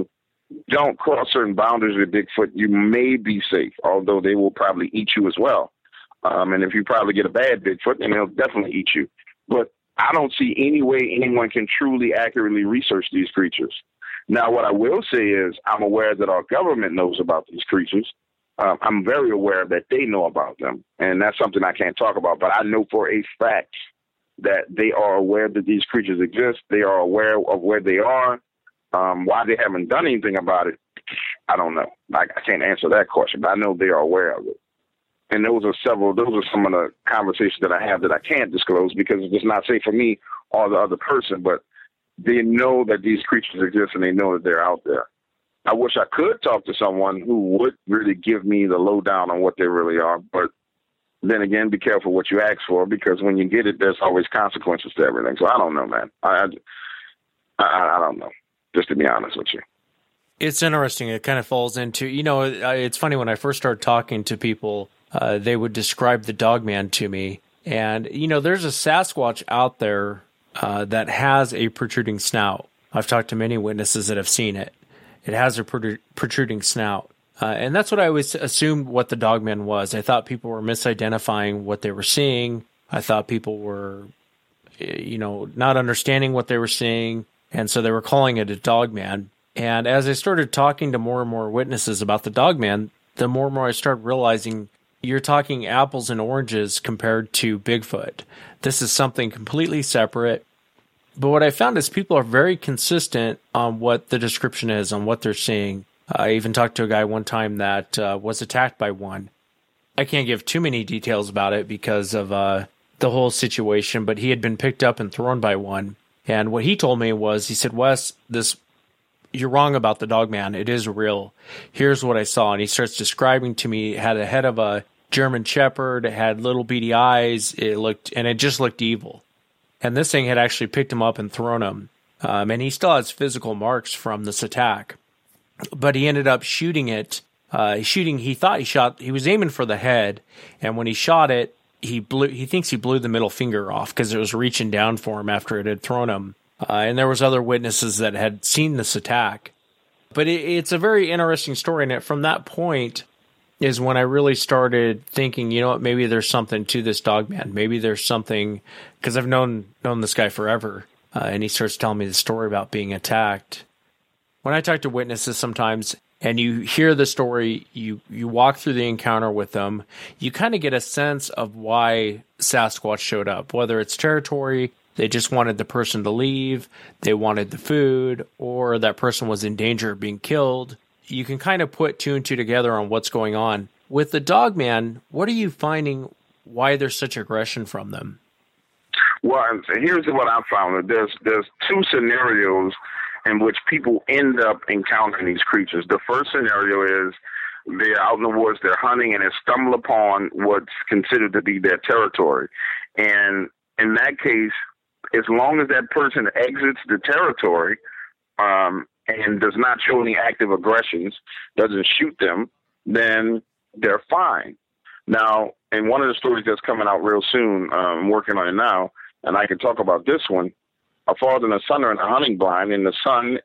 don't cross certain boundaries with Bigfoot, you may be safe, although they will probably eat you as well. And if you probably get a bad Bigfoot, then they'll definitely eat you. But I don't see any way anyone can truly accurately research these creatures. Now, what I will say is I'm aware that our government knows about these creatures. I'm very aware that they know about them, and that's something I can't talk about. But I know for a fact that they are aware that these creatures exist. They are aware of where they are. Why they haven't done anything about it, I don't know. I can't answer that question, but I know they are aware of it. And those are some of the conversations that I have that I can't disclose because it's not safe for me or the other person, but they know that these creatures exist and they know that they're out there. I wish I could talk to someone who would really give me the lowdown on what they really are, but then again, be careful what you ask for because when you get it, there's always consequences to everything. So I don't know, man. I don't know, just to be honest with you. It's interesting. It kind of falls into, it's funny when I first started talking to people, they would describe the Dogman to me. And, there's a Sasquatch out there that has a protruding snout. I've talked to many witnesses that have seen it. It has a protruding snout. And that's what I always assumed what the Dogman was. I thought people were misidentifying what they were seeing. I thought people were, not understanding what they were seeing. And so they were calling it a Dogman. And as I started talking to more and more witnesses about the Dogman, the more and more I started realizing you're talking apples and oranges compared to Bigfoot. This is something completely separate. But what I found is people are very consistent on what the description is, on what they're seeing. I even talked to a guy one time that was attacked by one. I can't give too many details about it because of the whole situation, but he had been picked up and thrown by one. And what he told me was, he said, Wes, you're wrong about the Dogman. It is real. Here's what I saw. And he starts describing to me, it had a head of a German Shepherd. It had little beady eyes. It just looked evil. And this thing had actually picked him up and thrown him. And he still has physical marks from this attack. But he ended up shooting it. He was aiming for the head. And when he shot it, he thinks he blew the middle finger off because it was reaching down for him after it had thrown him. And there was other witnesses that had seen this attack. But it's a very interesting story. And from that point is when I really started thinking, maybe there's something to this Dogman. Maybe there's something, because I've known this guy forever. And he starts telling me the story about being attacked. When I talk to witnesses sometimes, and you hear the story, you walk through the encounter with them, you kind of get a sense of why Sasquatch showed up, whether it's territory, they just wanted the person to leave, they wanted the food, or that person was in danger of being killed. You can kind of put two and two together on what's going on. With the Dogman, what are you finding why there's such aggression from them? Well, here's what I found. There's two scenarios in which people end up encountering these creatures. The first scenario is they're out in the woods, they're hunting, and they stumble upon what's considered to be their territory. And in that case, as long as that person exits the territory and does not show any active aggressions, doesn't shoot them, then they're fine. Now, in one of the stories that's coming out real soon, I'm working on it now, and I can talk about this one. A father and a son are in a hunting blind, and the son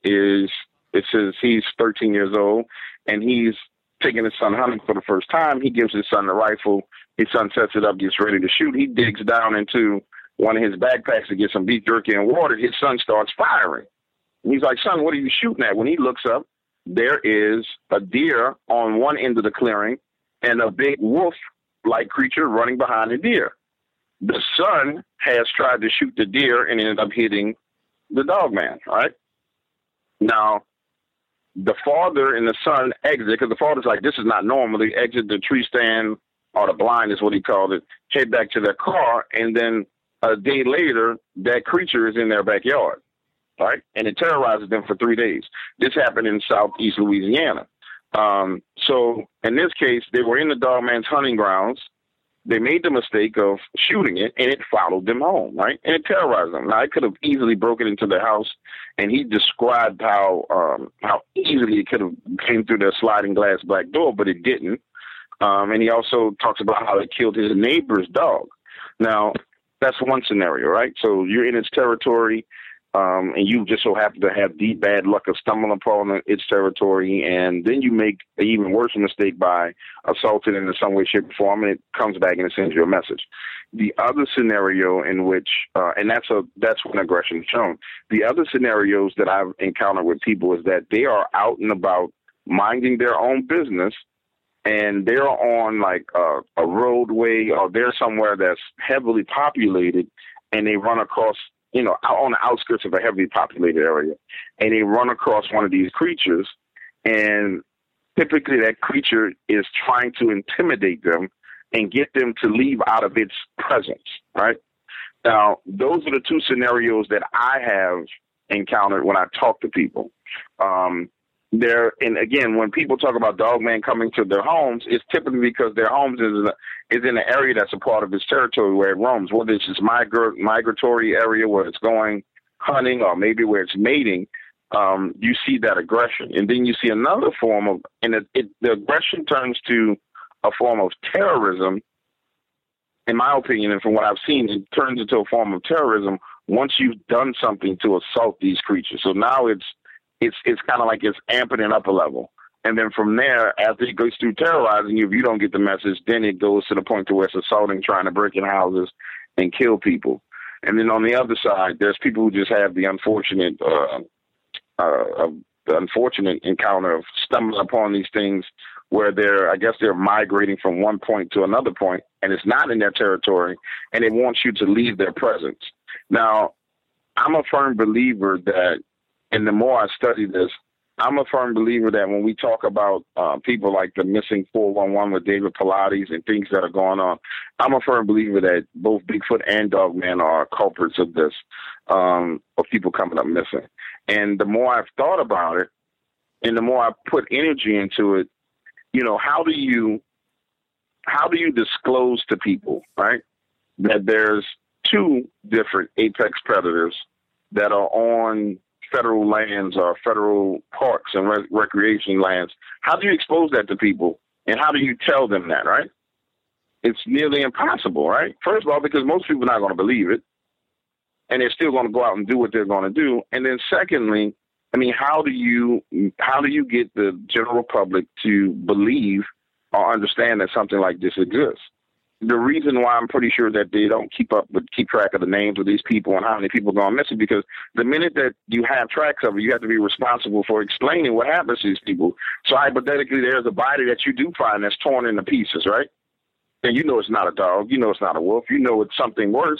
he's 13 years old, and he's taking his son hunting for the first time. He gives his son the rifle. His son sets it up, gets ready to shoot. He digs down into one of his backpacks to get some beef jerky and water. His son starts firing. And he's like, son, what are you shooting at? When he looks up, there is a deer on one end of the clearing and a big wolf-like creature running behind the deer. The son has tried to shoot the deer and ended up hitting the Dogman, right? Now, the father and the son exit, because the father's like, this is not normal. They exit the tree stand, or the blind is what he called it, head back to their car, and then a day later, that creature is in their backyard, right? And it terrorizes them for 3 days. This happened in southeast Louisiana. So in this case, they were in the Dogman's hunting grounds. They made the mistake of shooting it, and it followed them home, right? And it terrorized them. Now, it could have easily broken into their house, and he described how easily it could have came through their sliding glass black door, but it didn't. And he also talks about how it killed his neighbor's dog. Now, that's one scenario, right? So you're in its territory. and you just so happen to have the bad luck of stumbling upon its territory, and then you make an even worse mistake by assaulting it in some way, shape, or form, and it comes back and it sends you a message. The other scenario in which, and that's when aggression is shown. The other scenarios that I've encountered with people is that they are out and about minding their own business, and they're on like a roadway, or they're somewhere that's heavily populated, and they run across, on the outskirts of a heavily populated area, and they run across one of these creatures, and typically that creature is trying to intimidate them and get them to leave out of its presence, right? Now, those are the two scenarios that I have encountered when I talk to people. And again, when people talk about Dogman coming to their homes, it's typically because their homes is in an area that's a part of its territory where it roams, whether it's this migratory area where it's going hunting, or maybe where it's mating. You see that aggression, and then you see another form of, and the aggression turns to a form of terrorism. In my opinion, and from what I've seen, it turns into a form of terrorism once you've done something to assault these creatures. So now it's kind of like it's amping it up a level. And then from there, after it goes through terrorizing you, if you don't get the message, then it goes to the point to where it's assaulting, trying to break in houses and kill people. And then on the other side, there's people who just have the unfortunate encounter of stumbling upon these things where they're migrating from one point to another point, and it's not in their territory, and they want you to leave their presence. Now, I'm a firm believer that, and the more I study this, I'm a firm believer that when we talk about people like the missing 411 with David Pilates and things that are going on, I'm a firm believer that both Bigfoot and Dogman are culprits of this, of people coming up missing. And the more I've thought about it, and the more I put energy into it, how do you disclose to people, right, that there's two different apex predators that are on federal lands or federal parks and recreation lands? How do you expose that to people, and how do you tell them that, right? It's nearly impossible, right? First of all, because most people are not going to believe it, and they're still going to go out and do what they're going to do. And then secondly, I mean, how do you get the general public to believe or understand that something like this exists? The reason why I'm pretty sure that they don't keep track of the names of these people and how many people gone missing, because the minute that you have tracks of it, you have to be responsible for explaining what happens to these people. So hypothetically, there's a body that you do find that's torn into pieces, right? And it's not a dog, it's not a wolf, it's something worse.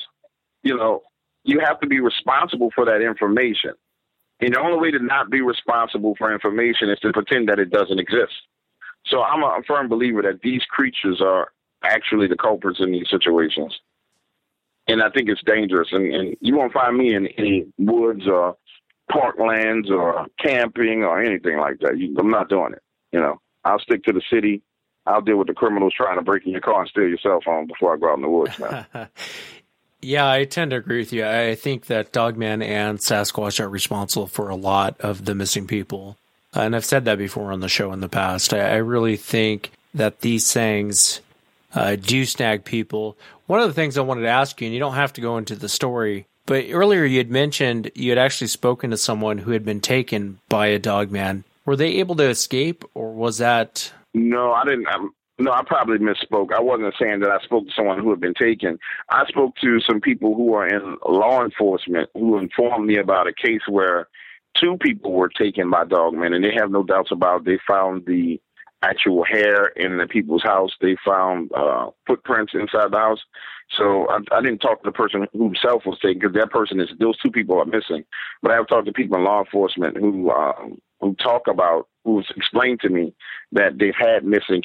You have to be responsible for that information. And the only way to not be responsible for information is to pretend that it doesn't exist. So I'm a firm believer that these creatures are actually the culprits in these situations. And I think it's dangerous. And you won't find me in any woods or parklands or camping or anything like that. I'm not doing it. I'll stick to the city. I'll deal with the criminals trying to break in your car and steal your cell phone before I go out in the woods, man. Yeah, I tend to agree with you. I think that Dogman and Sasquatch are responsible for a lot of the missing people. And I've said that before on the show in the past. I really think that these things do snag people. One of the things I wanted to ask you, and you don't have to go into the story, but earlier you had mentioned you had actually spoken to someone who had been taken by a Dogman. Were they able to escape, or was that... No, I didn't. I probably misspoke. I wasn't saying that I spoke to someone who had been taken. I spoke to some people who are in law enforcement who informed me about a case where two people were taken by Dogman, and they have no doubts about it. They found the actual hair in the people's house. They found footprints inside the house. So I didn't talk to the person who himself was taken, because those two people are missing. But I have talked to people in law enforcement who explained to me that they've had missing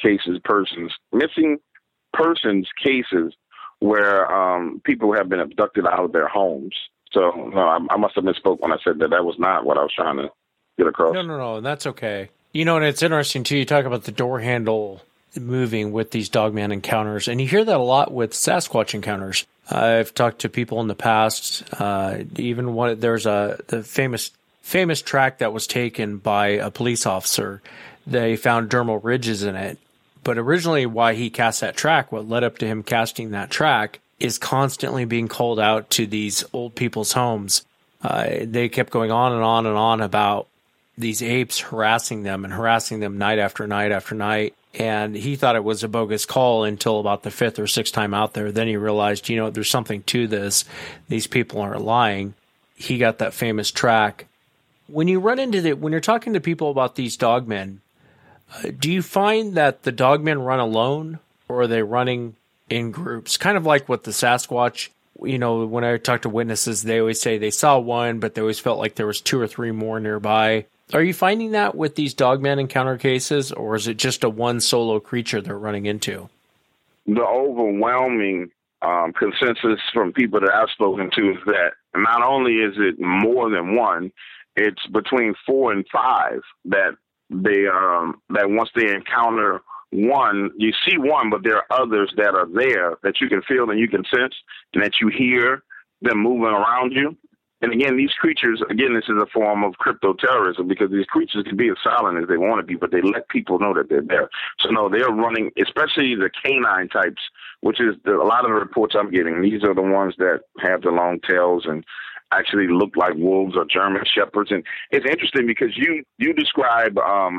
persons cases where people have been abducted out of their homes. So no, I must have misspoke when I said that. That was not what I was trying to get across. No, that's okay. And it's interesting too. You talk about the door handle moving with these Dogman encounters, and you hear that a lot with Sasquatch encounters. I've talked to people in the past. Even there's the famous track that was taken by a police officer. They found dermal ridges in it. But originally why he cast that track, what led up to him casting that track, is constantly being called out to these old people's homes they kept going on and on and on about these apes harassing them night after night after night. And he thought it was a bogus call until about the 5th or 6th time out there. Then he realized, there's something to this. These people aren't lying. He got that famous track. When you run into when you're talking to people about these dogmen, do you find that the dogmen run alone, or are they running in groups? Kind of like with the Sasquatch. When I talk to witnesses, they always say they saw one, but they always felt like there was 2 or 3 more nearby. Are you finding that with these dogman encounter cases, or is it just a one solo creature they're running into? The overwhelming consensus from people that I've spoken to is that not only is it more than one, it's between 4 and 5 that they that once they encounter one, you see one, but there are others that are there that you can feel and you can sense, and that you hear them moving around you. And again, these creatures, this is a form of crypto-terrorism, because these creatures can be as silent as they want to be, but they let people know that they're there. So no, they're running, especially the canine types, which is a lot of the reports I'm getting. These are the ones that have the long tails and actually look like wolves or German shepherds. And it's interesting because you describe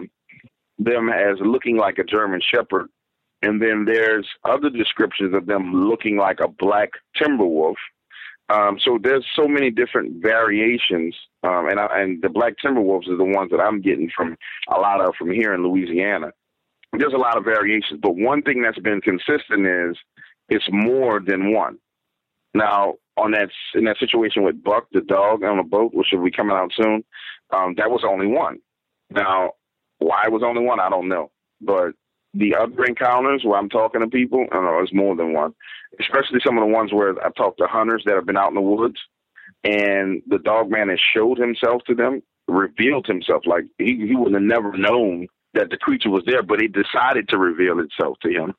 them as looking like a German shepherd, and then there's other descriptions of them looking like a black timber wolf. So there's so many different variations, and the black timber wolves are the ones that I'm getting from here in Louisiana. There's a lot of variations, but one thing that's been consistent is it's more than one. Now, in that situation with Buck, the dog on the boat, which will be coming out soon, that was only one. Now, why it was only one, I don't know, but the other encounters where I'm talking to people, I don't know, it's more than one, especially some of the ones where I've talked to hunters that have been out in the woods, and the dog man has showed himself to them, revealed himself. Like he would have never known that the creature was there, but it decided to reveal itself to him.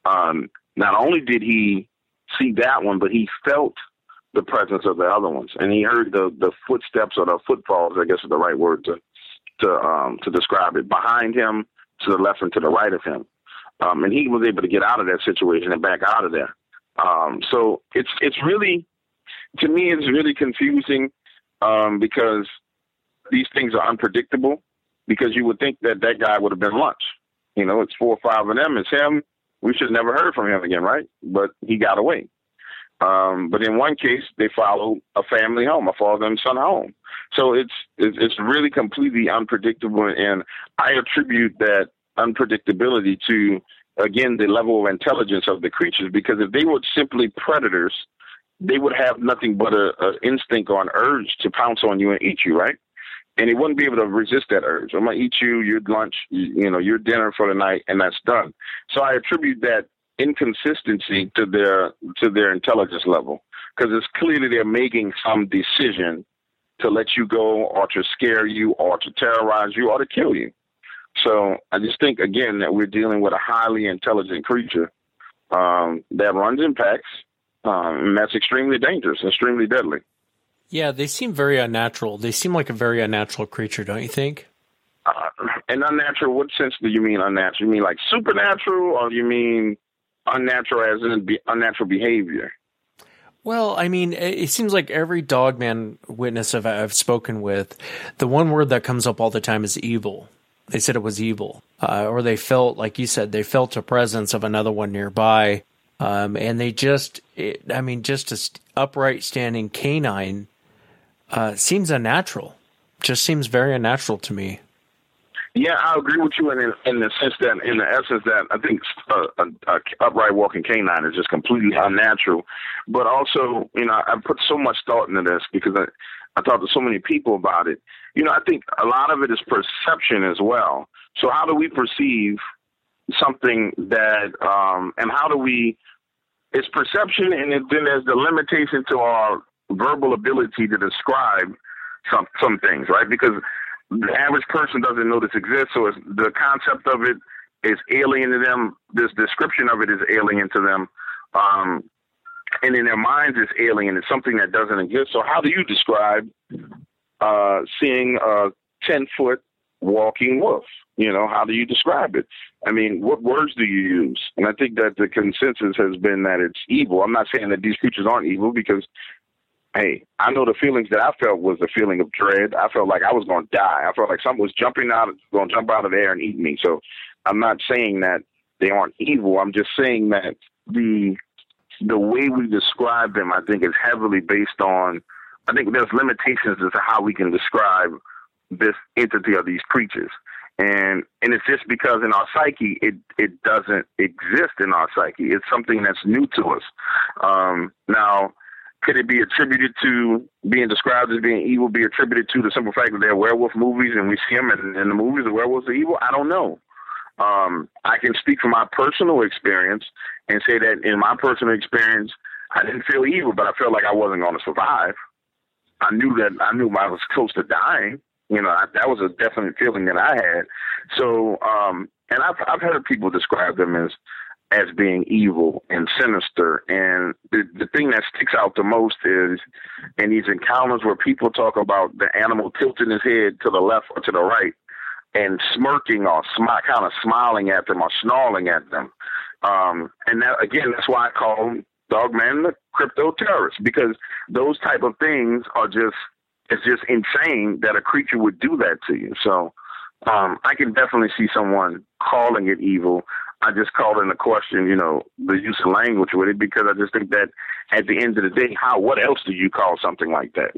Not only did he see that one, but he felt the presence of the other ones, and he heard the footsteps or the footfalls, I guess is the right word to describe it, behind him, to the left and to the right of him. And he was able to get out of that situation and back out of there. So it's really, to me, it's really confusing because these things are unpredictable, because you would think that guy would have been lunch. It's 4 or 5 of them. It's him. We should have never heard from him again, right? But he got away. But in one case, they followed a family home, a father and son home. So it's really completely unpredictable, and I attribute that unpredictability to, again, the level of intelligence of the creatures, because if they were simply predators, they would have nothing but an instinct or an urge to pounce on you and eat you, right? And they wouldn't be able to resist that urge. I'm going to eat you, your lunch, your dinner for the night, and that's done. So I attribute that inconsistency to their intelligence level, because it's clearly they're making some decision to let you go, or to scare you, or to terrorize you, or to kill you. So I just think, again, that we're dealing with a highly intelligent creature that runs in packs, and that's extremely dangerous, extremely deadly. Yeah, they seem very unnatural. They seem like a very unnatural creature, don't you think? And unnatural, what sense do you mean unnatural? You mean like supernatural, or you mean unnatural as in unnatural behavior? Well, I mean, it seems like every dogman witness I've spoken with, the one word that comes up all the time is evil. They said it was evil. Or they felt, like you said, they felt a presence of another one nearby. And they just an upright standing canine seems unnatural. Just seems very unnatural to me. Yeah, I agree with you in the sense that, in the essence, that I think an upright walking canine is just completely unnatural. But also, I put so much thought into this because I talked to so many people about it. I think a lot of it is perception as well. So how do we perceive something that, and how do we, it's perception, and then there's the limitation to our verbal ability to describe some things, right? Because the average person doesn't know this exists, so the concept of it is alien to them. This description of it is alien to them. And in their minds, it's alien. It's something that doesn't exist. So how do you describe seeing a 10-foot walking wolf? How do you describe it? I mean, what words do you use? And I think that the consensus has been that it's evil. I'm not saying that these creatures aren't evil, because hey, I know the feelings that I felt was the feeling of dread. I felt like I was going to die. I felt like something was going to jump out of the air and eat me. So I'm not saying that they aren't evil. I'm just saying that the way we describe them, I think, is heavily based on, I think there's limitations as to how we can describe this entity of these creatures. And it's just because in our psyche, it doesn't exist in our psyche. It's something that's new to us. Now, could it be attributed to being described as being evil, be attributed to the simple fact that they're werewolf movies and we see them in the movies, the werewolves are evil? I don't know. I can speak from my personal experience and say that in my personal experience, I didn't feel evil, but I felt like I wasn't going to survive. I knew I was close to dying. That was a definite feeling that I had. So, and I've heard people describe them as being evil and sinister. And the thing that sticks out the most is in these encounters where people talk about the animal tilting his head to the left or to the right and smirking or kind of smiling at them or snarling at them. And that, again, that's why I call them Dogman the crypto terrorists, because those type of things are it's just insane that a creature would do that to you. So I can definitely see someone calling it evil. I just call into question, the use of language with it, because I just think that at the end of the day, what else do you call something like that?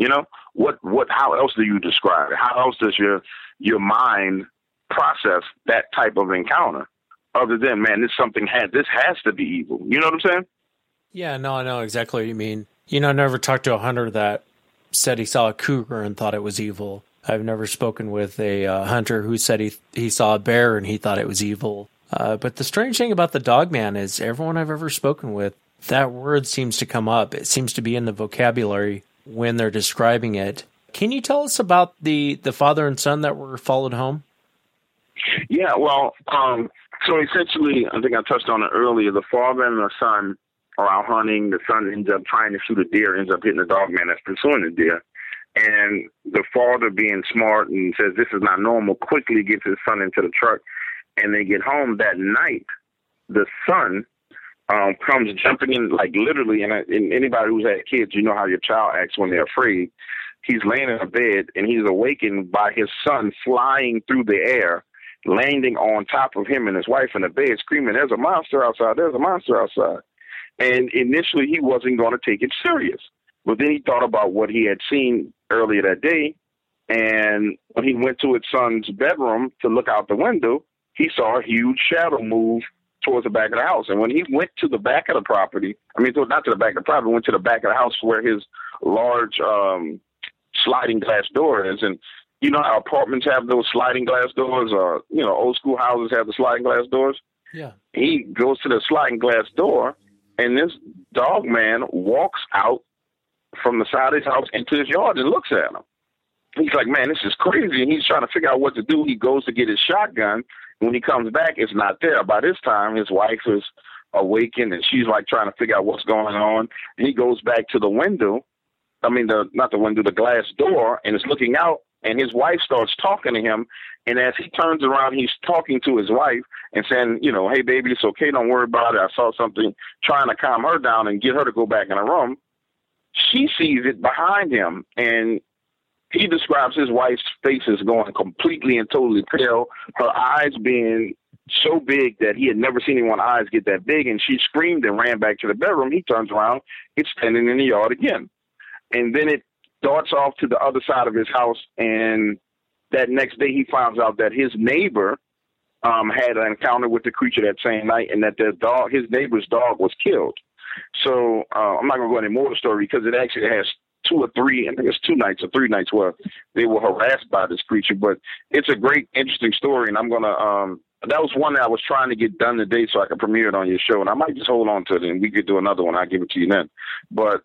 How else do you describe it? How else does your mind process that type of encounter other than, man, this has to be evil. You know what I'm saying? Yeah, no, I know exactly what you mean. I never talked to a hunter that said he saw a cougar and thought it was evil. I've never spoken with a hunter who said he saw a bear and he thought it was evil. But the strange thing about the Dogman is everyone I've ever spoken with, that word seems to come up. It seems to be in the vocabulary when they're describing it. Can you tell us about the father and son that were followed home? Yeah, well, so essentially, I think I touched on it earlier. The father and the son are out hunting. The son ends up trying to shoot a deer, ends up hitting the Dogman that's pursuing the deer. And the father, being smart and says this is not normal, quickly gets his son into the truck. And they get home that night. The son comes jumping in, like literally, and anybody who's had kids, you know how your child acts when they're afraid. He's laying in a bed, and he's awakened by his son flying through the air, landing on top of him and his wife in the bed, screaming, "There's a monster outside, there's a monster outside." And initially, he wasn't going to take it serious. But then he thought about what he had seen earlier that day, and when he went to his son's bedroom to look out the window, he saw a huge shadow move towards the back of the house. And when he went to the back of the property, not to the back of the property, went to the back of the house where his large sliding glass door is. And you know how apartments have those sliding glass doors, or, old school houses have the sliding glass doors? Yeah. He goes to the sliding glass door, and this Dogman walks out from the side of his house into his yard and looks at him. He's like, man, this is crazy. And he's trying to figure out what to do. He goes to get his shotgun. When he comes back, it's not there. By this time, his wife is awakened, and she's like trying to figure out what's going on. And he goes back to the window. The glass door, and is looking out. And his wife starts talking to him. And as he turns around, he's talking to his wife and saying, hey, baby, it's okay. Don't worry about it. I saw something, trying to calm her down and get her to go back in her room. She sees it behind him, and he describes his wife's face as going completely and totally pale, her eyes being so big that he had never seen anyone's eyes get that big, and she screamed and ran back to the bedroom. He turns around, it's standing in the yard again. And then it darts off to the other side of his house, and that next day he finds out that his neighbor had an encounter with the creature that same night, and that his neighbor's dog was killed. So I'm not going to go any more of the story, because it actually has 2 or 3, I think it's 2 nights or 3 nights where they were harassed by this creature. But it's a great, interesting story, and I'm going to that was one that I was trying to get done today so I could premiere it on your show, and I might just hold on to it, and we could do another one. I'll give it to you then. But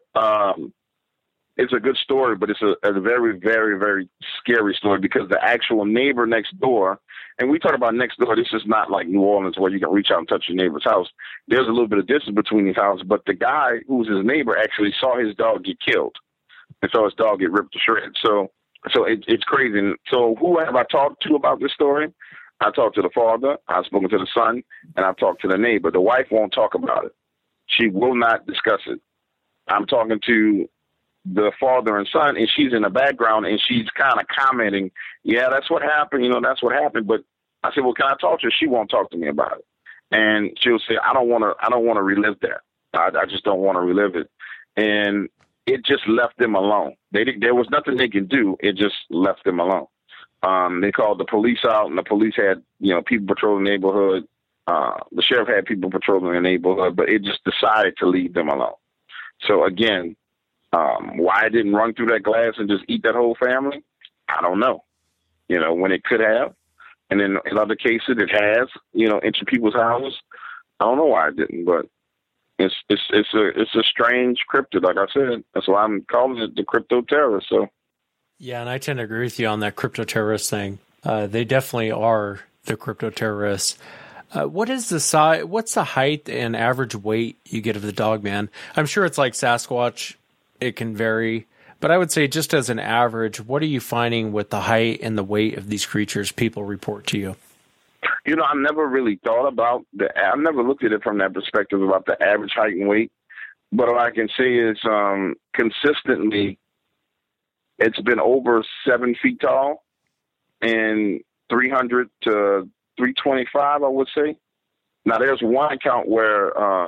it's a good story, but it's a very, very, very scary story, because the actual neighbor next door, and we talk about next door, this is not like New Orleans where you can reach out and touch your neighbor's house. There's a little bit of distance between these houses, but the guy who's his neighbor actually saw his dog get killed, and saw his dog get ripped to shreds. So it's crazy. And so who have I talked to about this story? I talked to the father, I've spoken to the son, and I've talked to the neighbor. The wife won't talk about it. She will not discuss it. I'm talking to the father and son, and she's in the background, and she's kind of commenting, yeah, that's what happened, that's what happened. But I said, well, can I talk to her? She won't talk to me about it. And she'll say, I don't want to relive that. I just don't want to relive it. And it just left them alone. There was nothing they could do. It just left them alone. They called the police out, and the police had, people patrolling the neighborhood. The sheriff had people patrolling the neighborhood, but it just decided to leave them alone. So again, why it didn't run through that glass and just eat that whole family? I don't know. When it could have. And then in other cases it has, into people's houses. I don't know why it didn't, but it's a strange cryptid, like I said. That's why I'm calling it the crypto terrorist. So yeah, and I tend to agree with you on that crypto terrorist thing. They definitely are the crypto terrorists. What's the height and average weight you get of the Dogman? I'm sure it's like Sasquatch. It can vary. But I would say just as an average, what are you finding with the height and the weight of these creatures people report to you? I've never really thought about I've never looked at it from that perspective about the average height and weight. But what I can say is consistently it's been over 7 feet tall and 300 to 325, I would say. Now, there's one account where,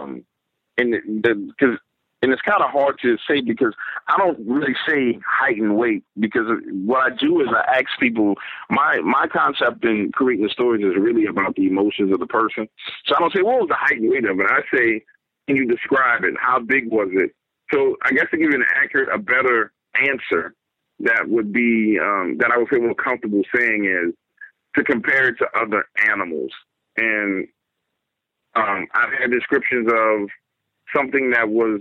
and it's kind of hard to say because I don't really say height and weight, because what I do is I ask people, my concept in creating the stories is really about the emotions of the person. So I don't say, what was the height and weight of it? I say, can you describe it? How big was it? So I guess to give you a better answer, that would be, that I would feel more comfortable saying is to compare it to other animals. And I've had descriptions of something that was,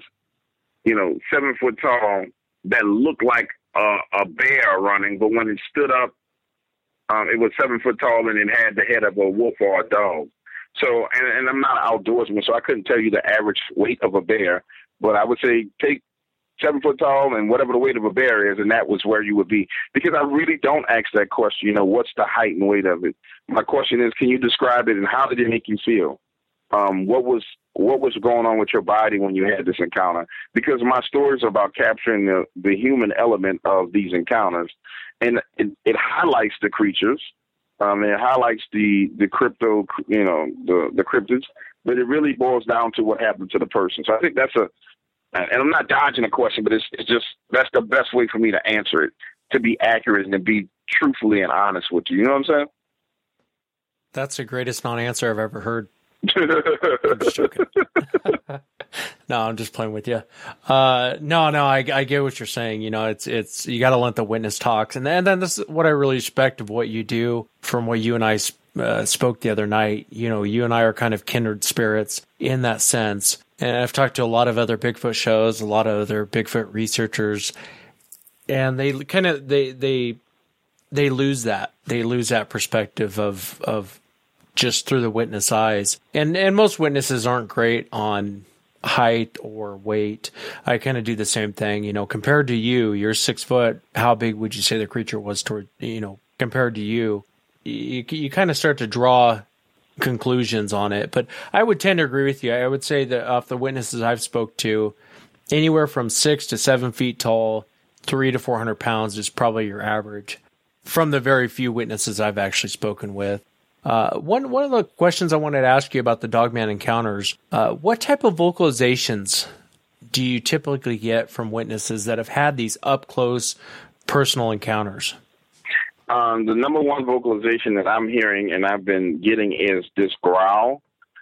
7 foot tall that looked like a bear running, but when it stood up, it was 7 foot tall and it had the head of a wolf or a dog. So, and I'm not an outdoorsman, so I couldn't tell you the average weight of a bear, but I would say take 7 foot tall and whatever the weight of a bear is, and that was where you would be. Because I really don't ask that question, what's the height and weight of it? My question is, can you describe it and how did it make you feel? What was going on with your body when you had this encounter? Because my stories are about capturing the human element of these encounters, and it highlights the creatures. It highlights the crypto, the cryptids, but it really boils down to what happened to the person. So I think that's and I'm not dodging a question, but it's just, that's the best way for me to answer it, to be accurate and to be truthfully and honest with you. You know what I'm saying? That's the greatest non-answer I've ever heard. I'm just joking. No, I'm just playing with you. No, I get what you're saying. It's you got to let the witness talk, and then this is what I really respect of what you do. From what you and I spoke the other night, you and I are kind of kindred spirits in that sense. And I've talked to a lot of other Bigfoot shows, a lot of other Bigfoot researchers, and they kind of they lose that. They lose that perspective of just through the witness eyes. And most witnesses aren't great on height or weight. I kind of do the same thing, compared to you're 6 foot. How big would you say the creature was compared to you? You kind of start to draw conclusions on it. But I would tend to agree with you. I would say that of the witnesses I've spoke to, anywhere from 6 to 7 feet tall, 300 to 400 pounds is probably your average from the very few witnesses I've actually spoken with. One of the questions I wanted to ask you about the Dogman encounters, what type of vocalizations do you typically get from witnesses that have had these up-close personal encounters? The number one vocalization that I'm hearing and I've been getting is this growl.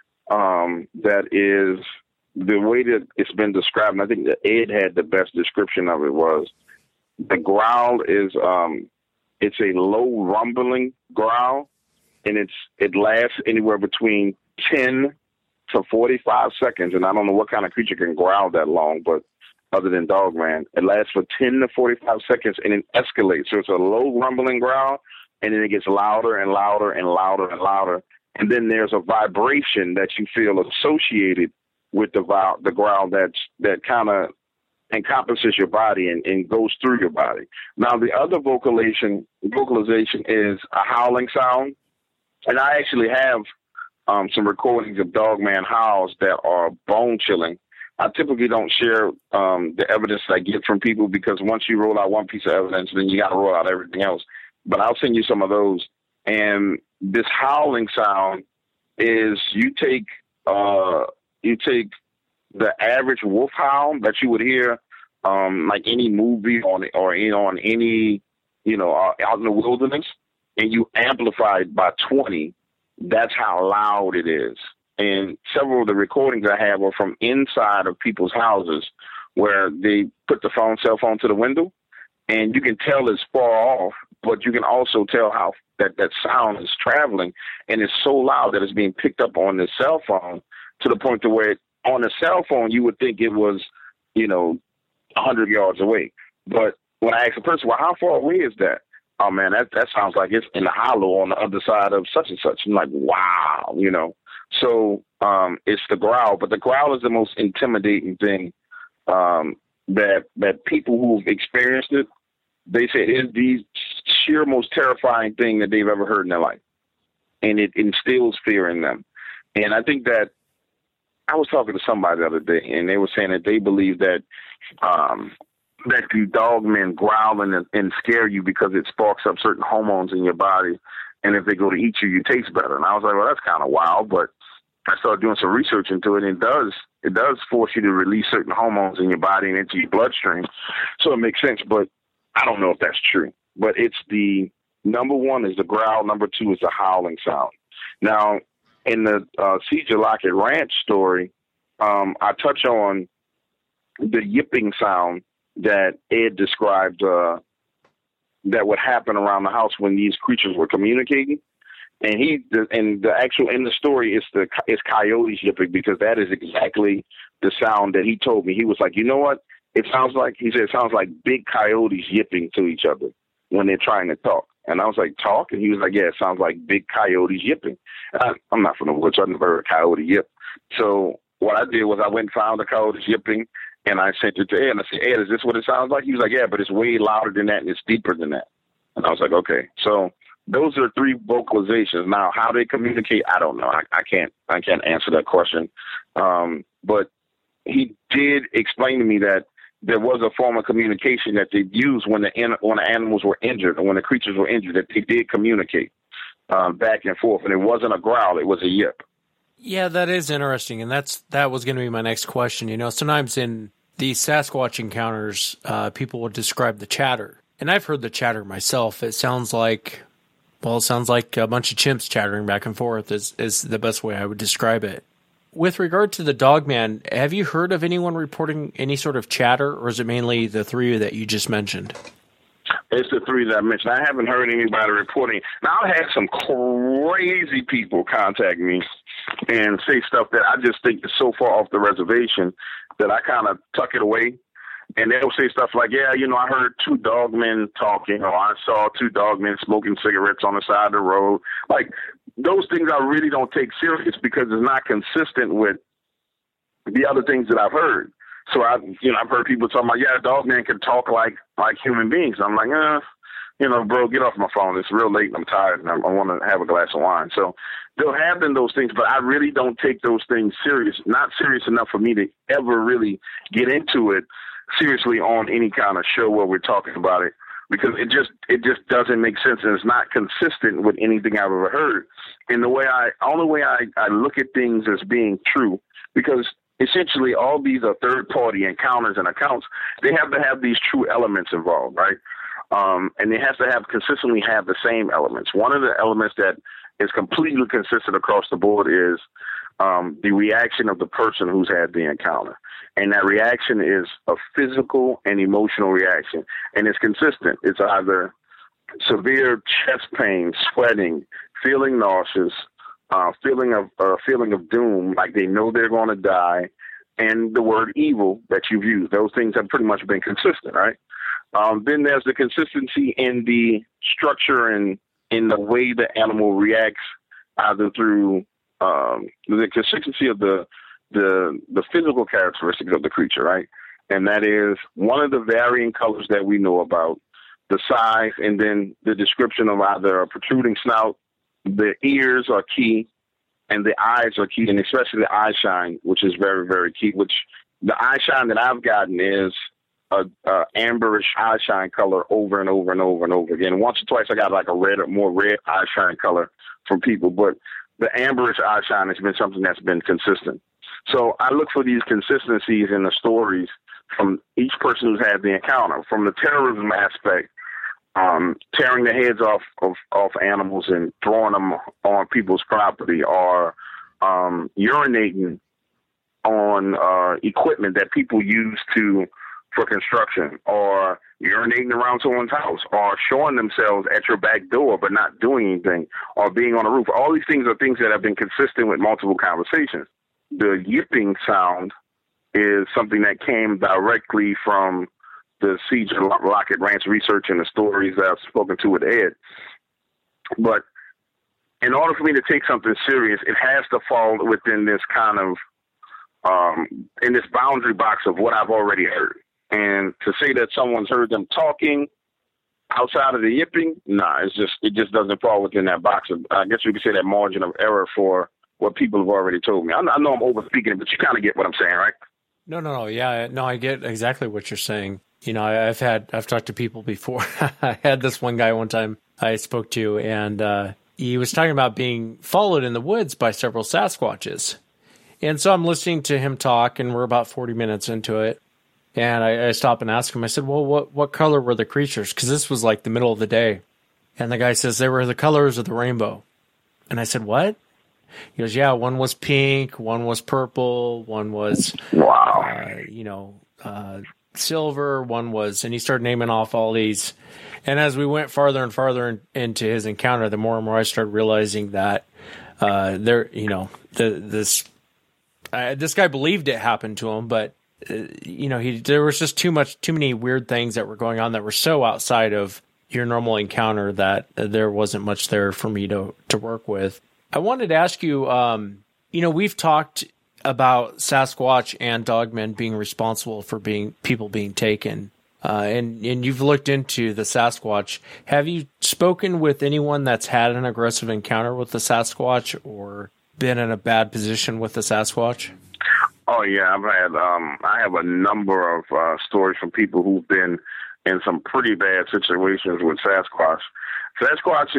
That is the way that it's been described. And I think that Ed had the best description of it was the growl is, it's a low rumbling growl. And it lasts anywhere between 10 to 45 seconds. And I don't know what kind of creature can growl that long, but other than Dogman, it lasts for 10 to 45 seconds and it escalates. So it's a low rumbling growl, and then it gets louder and louder and louder and louder. And then there's a vibration that you feel associated with the growl that kind of encompasses your body and goes through your body. Now, the other vocalization is a howling sound. And I actually have some recordings of Dogman howls that are bone chilling. I typically don't share the evidence that I get from people, because once you roll out one piece of evidence, then you got to roll out everything else. But I'll send you some of those. And this howling sound is you take the average wolf howl that you would hear, like any movie on any, out in the wilderness, and you amplify it by 20. That's how loud it is. And several of the recordings I have are from inside of people's houses where they put the cell phone to the window, and you can tell it's far off, but you can also tell how that sound is traveling, and it's so loud that it's being picked up on the cell phone to the point to where on the cell phone you would think it was, 100 yards away. But when I ask a person, well, how far away is that? Oh man, that sounds like it's in the hollow on the other side of such and such. I'm like, wow, So it's the growl, but the growl is the most intimidating thing that people who've experienced it, they say it is the sheer most terrifying thing that they've ever heard in their life, and it instills fear in them. And I think that I was talking to somebody the other day, and they were saying that they believe that that the dogmen growl and scare you because it sparks up certain hormones in your body, and if they go to eat you, you taste better. And I was like, well, that's kind of wild, but I started doing some research into it, and it does force you to release certain hormones in your body and into your bloodstream, so it makes sense. But I don't know if that's true. But it's the number one is the growl, number two is the howling sound. Now, in the C.J. Lockett Ranch story, I touch on the yipping sound that Ed described that would happen around the house when these creatures were communicating. And the actual in the story is coyotes yipping, because that is exactly the sound that he told me. He was like, you know what? It sounds like big coyotes yipping to each other when they're trying to talk. And I was like, talk? And he was like, yeah, it sounds like big coyotes yipping. I'm not from the woods. I've never heard a coyote yip. So what I did was I went and found the coyotes yipping, and I sent it to Ed. And I said, Ed, is this what it sounds like? He was like, yeah, but it's way louder than that, and it's deeper than that. And I was like, okay. So those are three vocalizations. Now, how they communicate, I don't know. I can't answer that question. But he did explain to me that there was a form of communication that they used when the animals were injured, or when the creatures were injured, that they did communicate back and forth. And it wasn't a growl, it was a yip. Yeah, that is interesting. And that was going to be my next question. Sometimes in these Sasquatch encounters, people would describe the chatter. And I've heard the chatter myself. It sounds like a bunch of chimps chattering back and forth is the best way I would describe it. With regard to the Dogman, have you heard of anyone reporting any sort of chatter, or is it mainly the three that you just mentioned? It's the three that I mentioned. I haven't heard anybody reporting. Now, I've had some crazy people contact me and say stuff that I just think is so far off the reservation that I kind of tuck it away. And they'll say stuff like, yeah, I heard two dogmen talking, or I saw two dogmen smoking cigarettes on the side of the road. Like, those things I really don't take serious, because it's not consistent with the other things that I've heard. So I've heard people talking about, yeah, dogmen can talk like human beings. I'm like, bro, get off my phone. It's real late and I'm tired and I want to have a glass of wine. So there'll happen those things, but I really don't take those things serious, not serious enough for me to ever really get into it seriously on any kind of show where we're talking about it, because it just doesn't make sense, and it's not consistent with anything I've ever heard. And the only way I look at things as being true, because essentially all these are third-party encounters and accounts, they have to have these true elements involved, right? And they have to consistently have the same elements. One of the elements that is completely consistent across the board is the reaction of the person who's had the encounter. And that reaction is a physical and emotional reaction. And it's consistent. It's either severe chest pain, sweating, feeling nauseous, feeling of doom, like they know they're going to die, and the word evil that you've used. Those things have pretty much been consistent, right? Then there's the consistency in the structure and in the way the animal reacts, either through the consistency of the physical characteristics of the creature, right? And that is one of the varying colors that we know about, the size, and then the description of either a protruding snout. The ears are key, and the eyes are key, and especially the eye shine, which is very, very key, which the eye shine that I've gotten is a amberish eye shine color over and over and over and over again. Once or twice I got like a more red eye shine color from people, but the amberish eye shine has been something that's been consistent. So I look for these consistencies in the stories from each person who's had the encounter, from the terrorism aspect, tearing the heads off animals and throwing them on people's property, or urinating on equipment that people use for construction, or urinating around someone's house, or showing themselves at your back door but not doing anything, or being on a roof. All these things are things that have been consistent with multiple conversations. The yipping sound is something that came directly from the Siege of Lockett Ranch research and the stories that I've spoken to with Ed. But in order for me to take something serious, it has to fall within this kind of, in this boundary box of what I've already heard. And to say that someone's heard them talking outside of the yipping, it just doesn't fall within that box of, I guess you could say, that margin of error for what people have already told me. I know I'm overspeaking, but you kind of get what I'm saying, right? No. Yeah, no, I get exactly what you're saying. You know, I've talked to people before. I had this one guy one time I spoke to, and he was talking about being followed in the woods by several Sasquatches. And so I'm listening to him talk, and we're about 40 minutes into it. And I stop and ask him, I said, well, what color were the creatures? Because this was like the middle of the day. And the guy says, they were the colors of the rainbow. And I said, what? He goes, yeah, one was pink, one was purple, one was, silver, one was, and he started naming off all these. And as we went farther and farther into his encounter, the more and more I started realizing that this guy believed it happened to him, but there was just too many weird things that were going on that were so outside of your normal encounter that there wasn't much there for me to work with. I wanted to ask you, we've talked about Sasquatch and dogmen being responsible for people being taken. And you've looked into the Sasquatch. Have you spoken with anyone that's had an aggressive encounter with the Sasquatch or been in a bad position with the Sasquatch? Oh yeah, I have a number of stories from people who've been in some pretty bad situations with Sasquatch. Sasquatch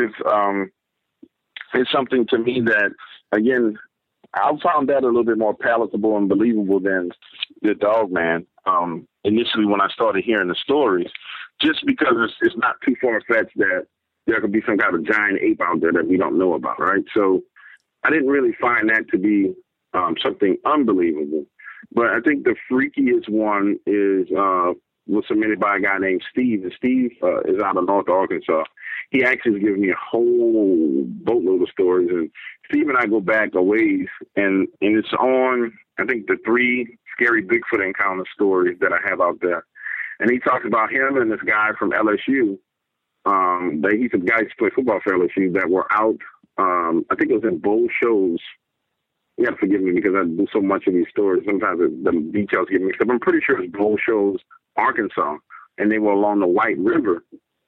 is something to me that, again, I found that a little bit more palatable and believable than the Dogman initially when I started hearing the stories, just because it's not too far-fetched that there could be some kind of giant ape out there that we don't know about, right? So I didn't really find that to be something unbelievable. But I think the freakiest one was submitted by a guy named Steve. And Steve is out of North Arkansas. He actually has given me a whole boatload of stories. And Steve and I go back a ways. And it's on, I think, the 3 scary Bigfoot encounter stories that I have out there. And he talks about him and this guy from LSU. He's a guy who played football for LSU that were out. I think it was in Bull Shoals. You have to forgive me because I do so much of these stories. Sometimes the details get mixed up. I'm pretty sure it's Bull Shoals, Arkansas, and they were along the White River.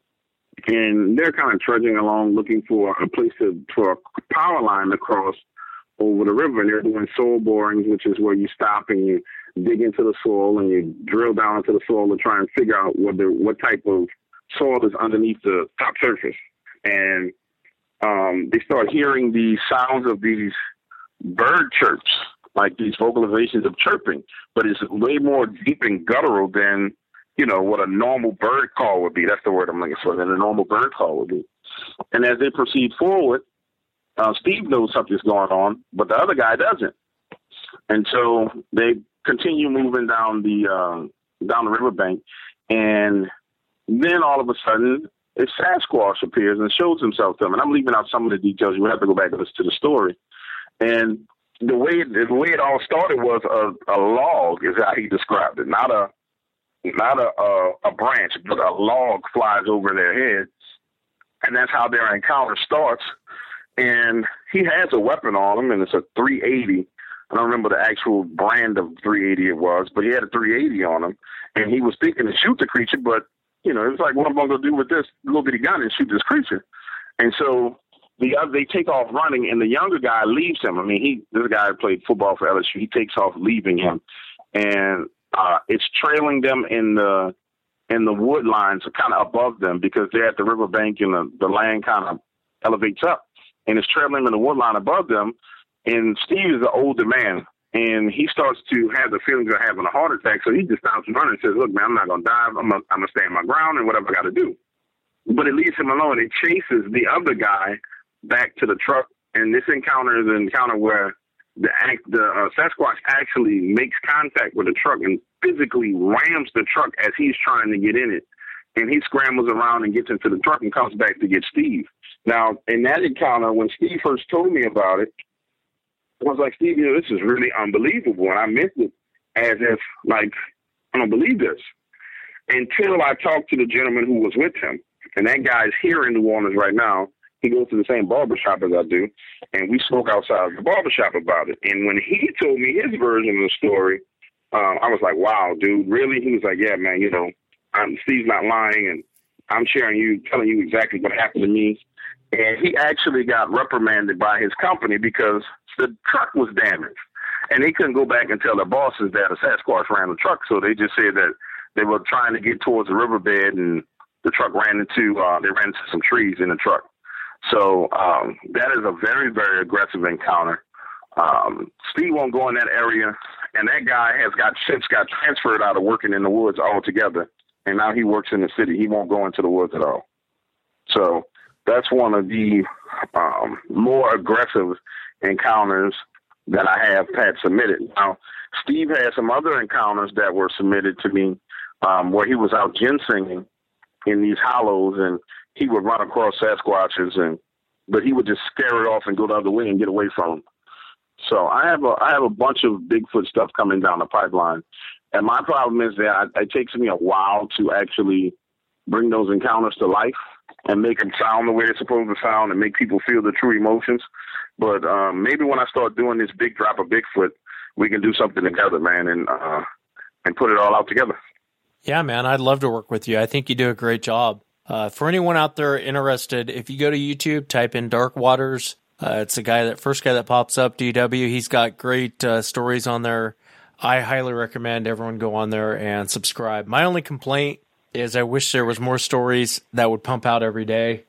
And they're kind of trudging along looking for a place for a power line to cross over the river. And they're doing soil borings, which is where you stop and you dig into the soil and you drill down into the soil to try and figure out what type of soil is underneath the top surface. And they start hearing the sounds of these bird chirps, like these vocalizations of chirping, but it's way more deep and guttural than, what a normal bird call would be. That's the word I'm looking for, than a normal bird call would be. And as they proceed forward, Steve knows something's going on, but the other guy doesn't. And so they continue moving down the riverbank, and then all of a sudden, a Sasquatch appears and shows himself to them. And I'm leaving out some of the details. You have to go back and listen to the story. And the way it all started was a log is how he described it, not a branch, but a log flies over their heads, and that's how their encounter starts. And he has a weapon on him, and it's a 380. I don't remember the actual brand of 380 it was, but he had a 380 on him, and he was thinking to shoot the creature, but it was like, what am I going to do with this little bitty gun and shoot this creature? And so they take off running, and the younger guy leaves him. I mean, this guy played football for LSU. He takes off, leaving him. and it's trailing them in the wood lines, kind of above them, because they're at the riverbank and the land kind of elevates up, and it's trailing them in the wood line above them. And Steve is an older man, and he starts to have the feelings of having a heart attack, so he just stops running and says, "Look, man, I'm not going to dive. I'm going to stay on my ground and whatever I got to do." But it leaves him alone. It chases the other guy back to the truck, and this encounter is an encounter where the Sasquatch actually makes contact with the truck and physically rams the truck as he's trying to get in it. And he scrambles around and gets into the truck and comes back to get Steve. Now, in that encounter, when Steve first told me about it, I was like, "Steve, this is really unbelievable." And I meant it as if, like, I don't believe this. Until I talked to the gentleman who was with him. And that guy's here in New Orleans right now. He goes to the same barbershop as I do. And we spoke outside of the barbershop about it. And when he told me his version of the story, I was like, "Wow, dude, really?" He was like, "Yeah, man, Steve's not lying. And I'm telling you exactly what happened to me." And he actually got reprimanded by his company because the truck was damaged. And they couldn't go back and tell their bosses that a Sasquatch ran the truck. So they just said that they were trying to get towards the riverbed, and the truck ran into some trees in the truck. So that is a very, very aggressive encounter. Steve won't go in that area, and that guy has since got transferred out of working in the woods altogether, and now he works in the city. He won't go into the woods at all. So that's one of the more aggressive encounters that I have had submitted. Now, Steve had some other encounters that were submitted to me where he was out ginsenging in these hollows, and he would run across Sasquatches, but he would just scare it off and go the other way and get away from them. So I have a bunch of Bigfoot stuff coming down the pipeline, and my problem is that it takes me a while to actually bring those encounters to life and make them sound the way they're supposed to sound and make people feel the true emotions. But maybe when I start doing this big drop of Bigfoot, we can do something together, man, and put it all out together. Yeah, man, I'd love to work with you. I think you do a great job. For anyone out there interested, if you go to YouTube, type in Dark Waters. It's the first guy that pops up, DW. He's got great stories on there. I highly recommend everyone go on there and subscribe. My only complaint is I wish there was more stories that would pump out every day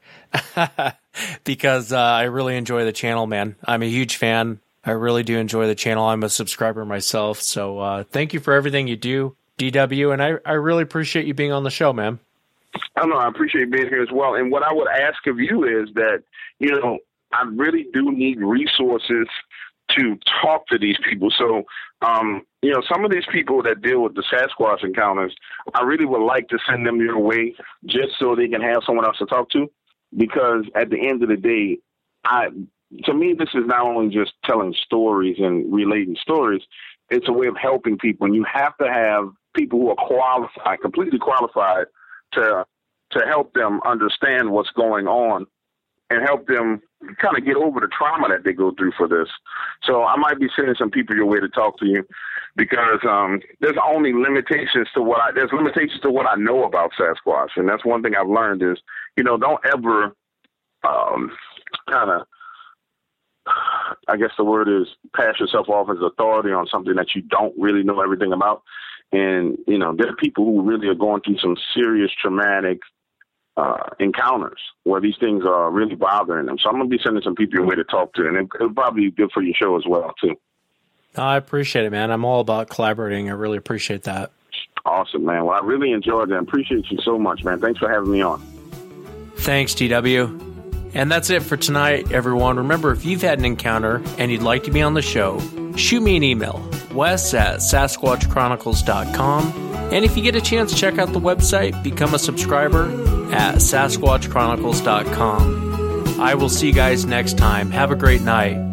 because I really enjoy the channel, man. I'm a huge fan. I really do enjoy the channel. I'm a subscriber myself. So thank you for everything you do, DW, and I really appreciate you being on the show, man. I know. I appreciate being here as well. And what I would ask of you is that, I really do need resources to talk to these people. So, some of these people that deal with the Sasquatch encounters, I really would like to send them your way just so they can have someone else to talk to. Because at the end of the day, to me, this is not only just telling stories and relating stories. It's a way of helping people. And you have to have people who are qualified, completely qualified to help them understand what's going on and help them kind of get over the trauma that they go through for this. So I might be sending some people your way to talk to you because there's only limitations to what I know about Sasquatch. And that's one thing I've learned is, don't ever kind of, I guess the word is, pass yourself off as authority on something that you don't really know everything about. And, there are people who really are going through some serious traumatic encounters where these things are really bothering them. So I'm going to be sending some people your way to talk to, and it'll probably be good for your show as well, too. I appreciate it, man. I'm all about collaborating. I really appreciate that. Awesome, man. Well, I really enjoyed it. I appreciate you so much, man. Thanks for having me on. Thanks, DW. And that's it for tonight, everyone. Remember, if you've had an encounter and you'd like to be on the show, shoot me an email, wes@sasquatchchronicles.com. And if you get a chance, check out the website, become a subscriber at sasquatchchronicles.com. I will see you guys next time. Have a great night.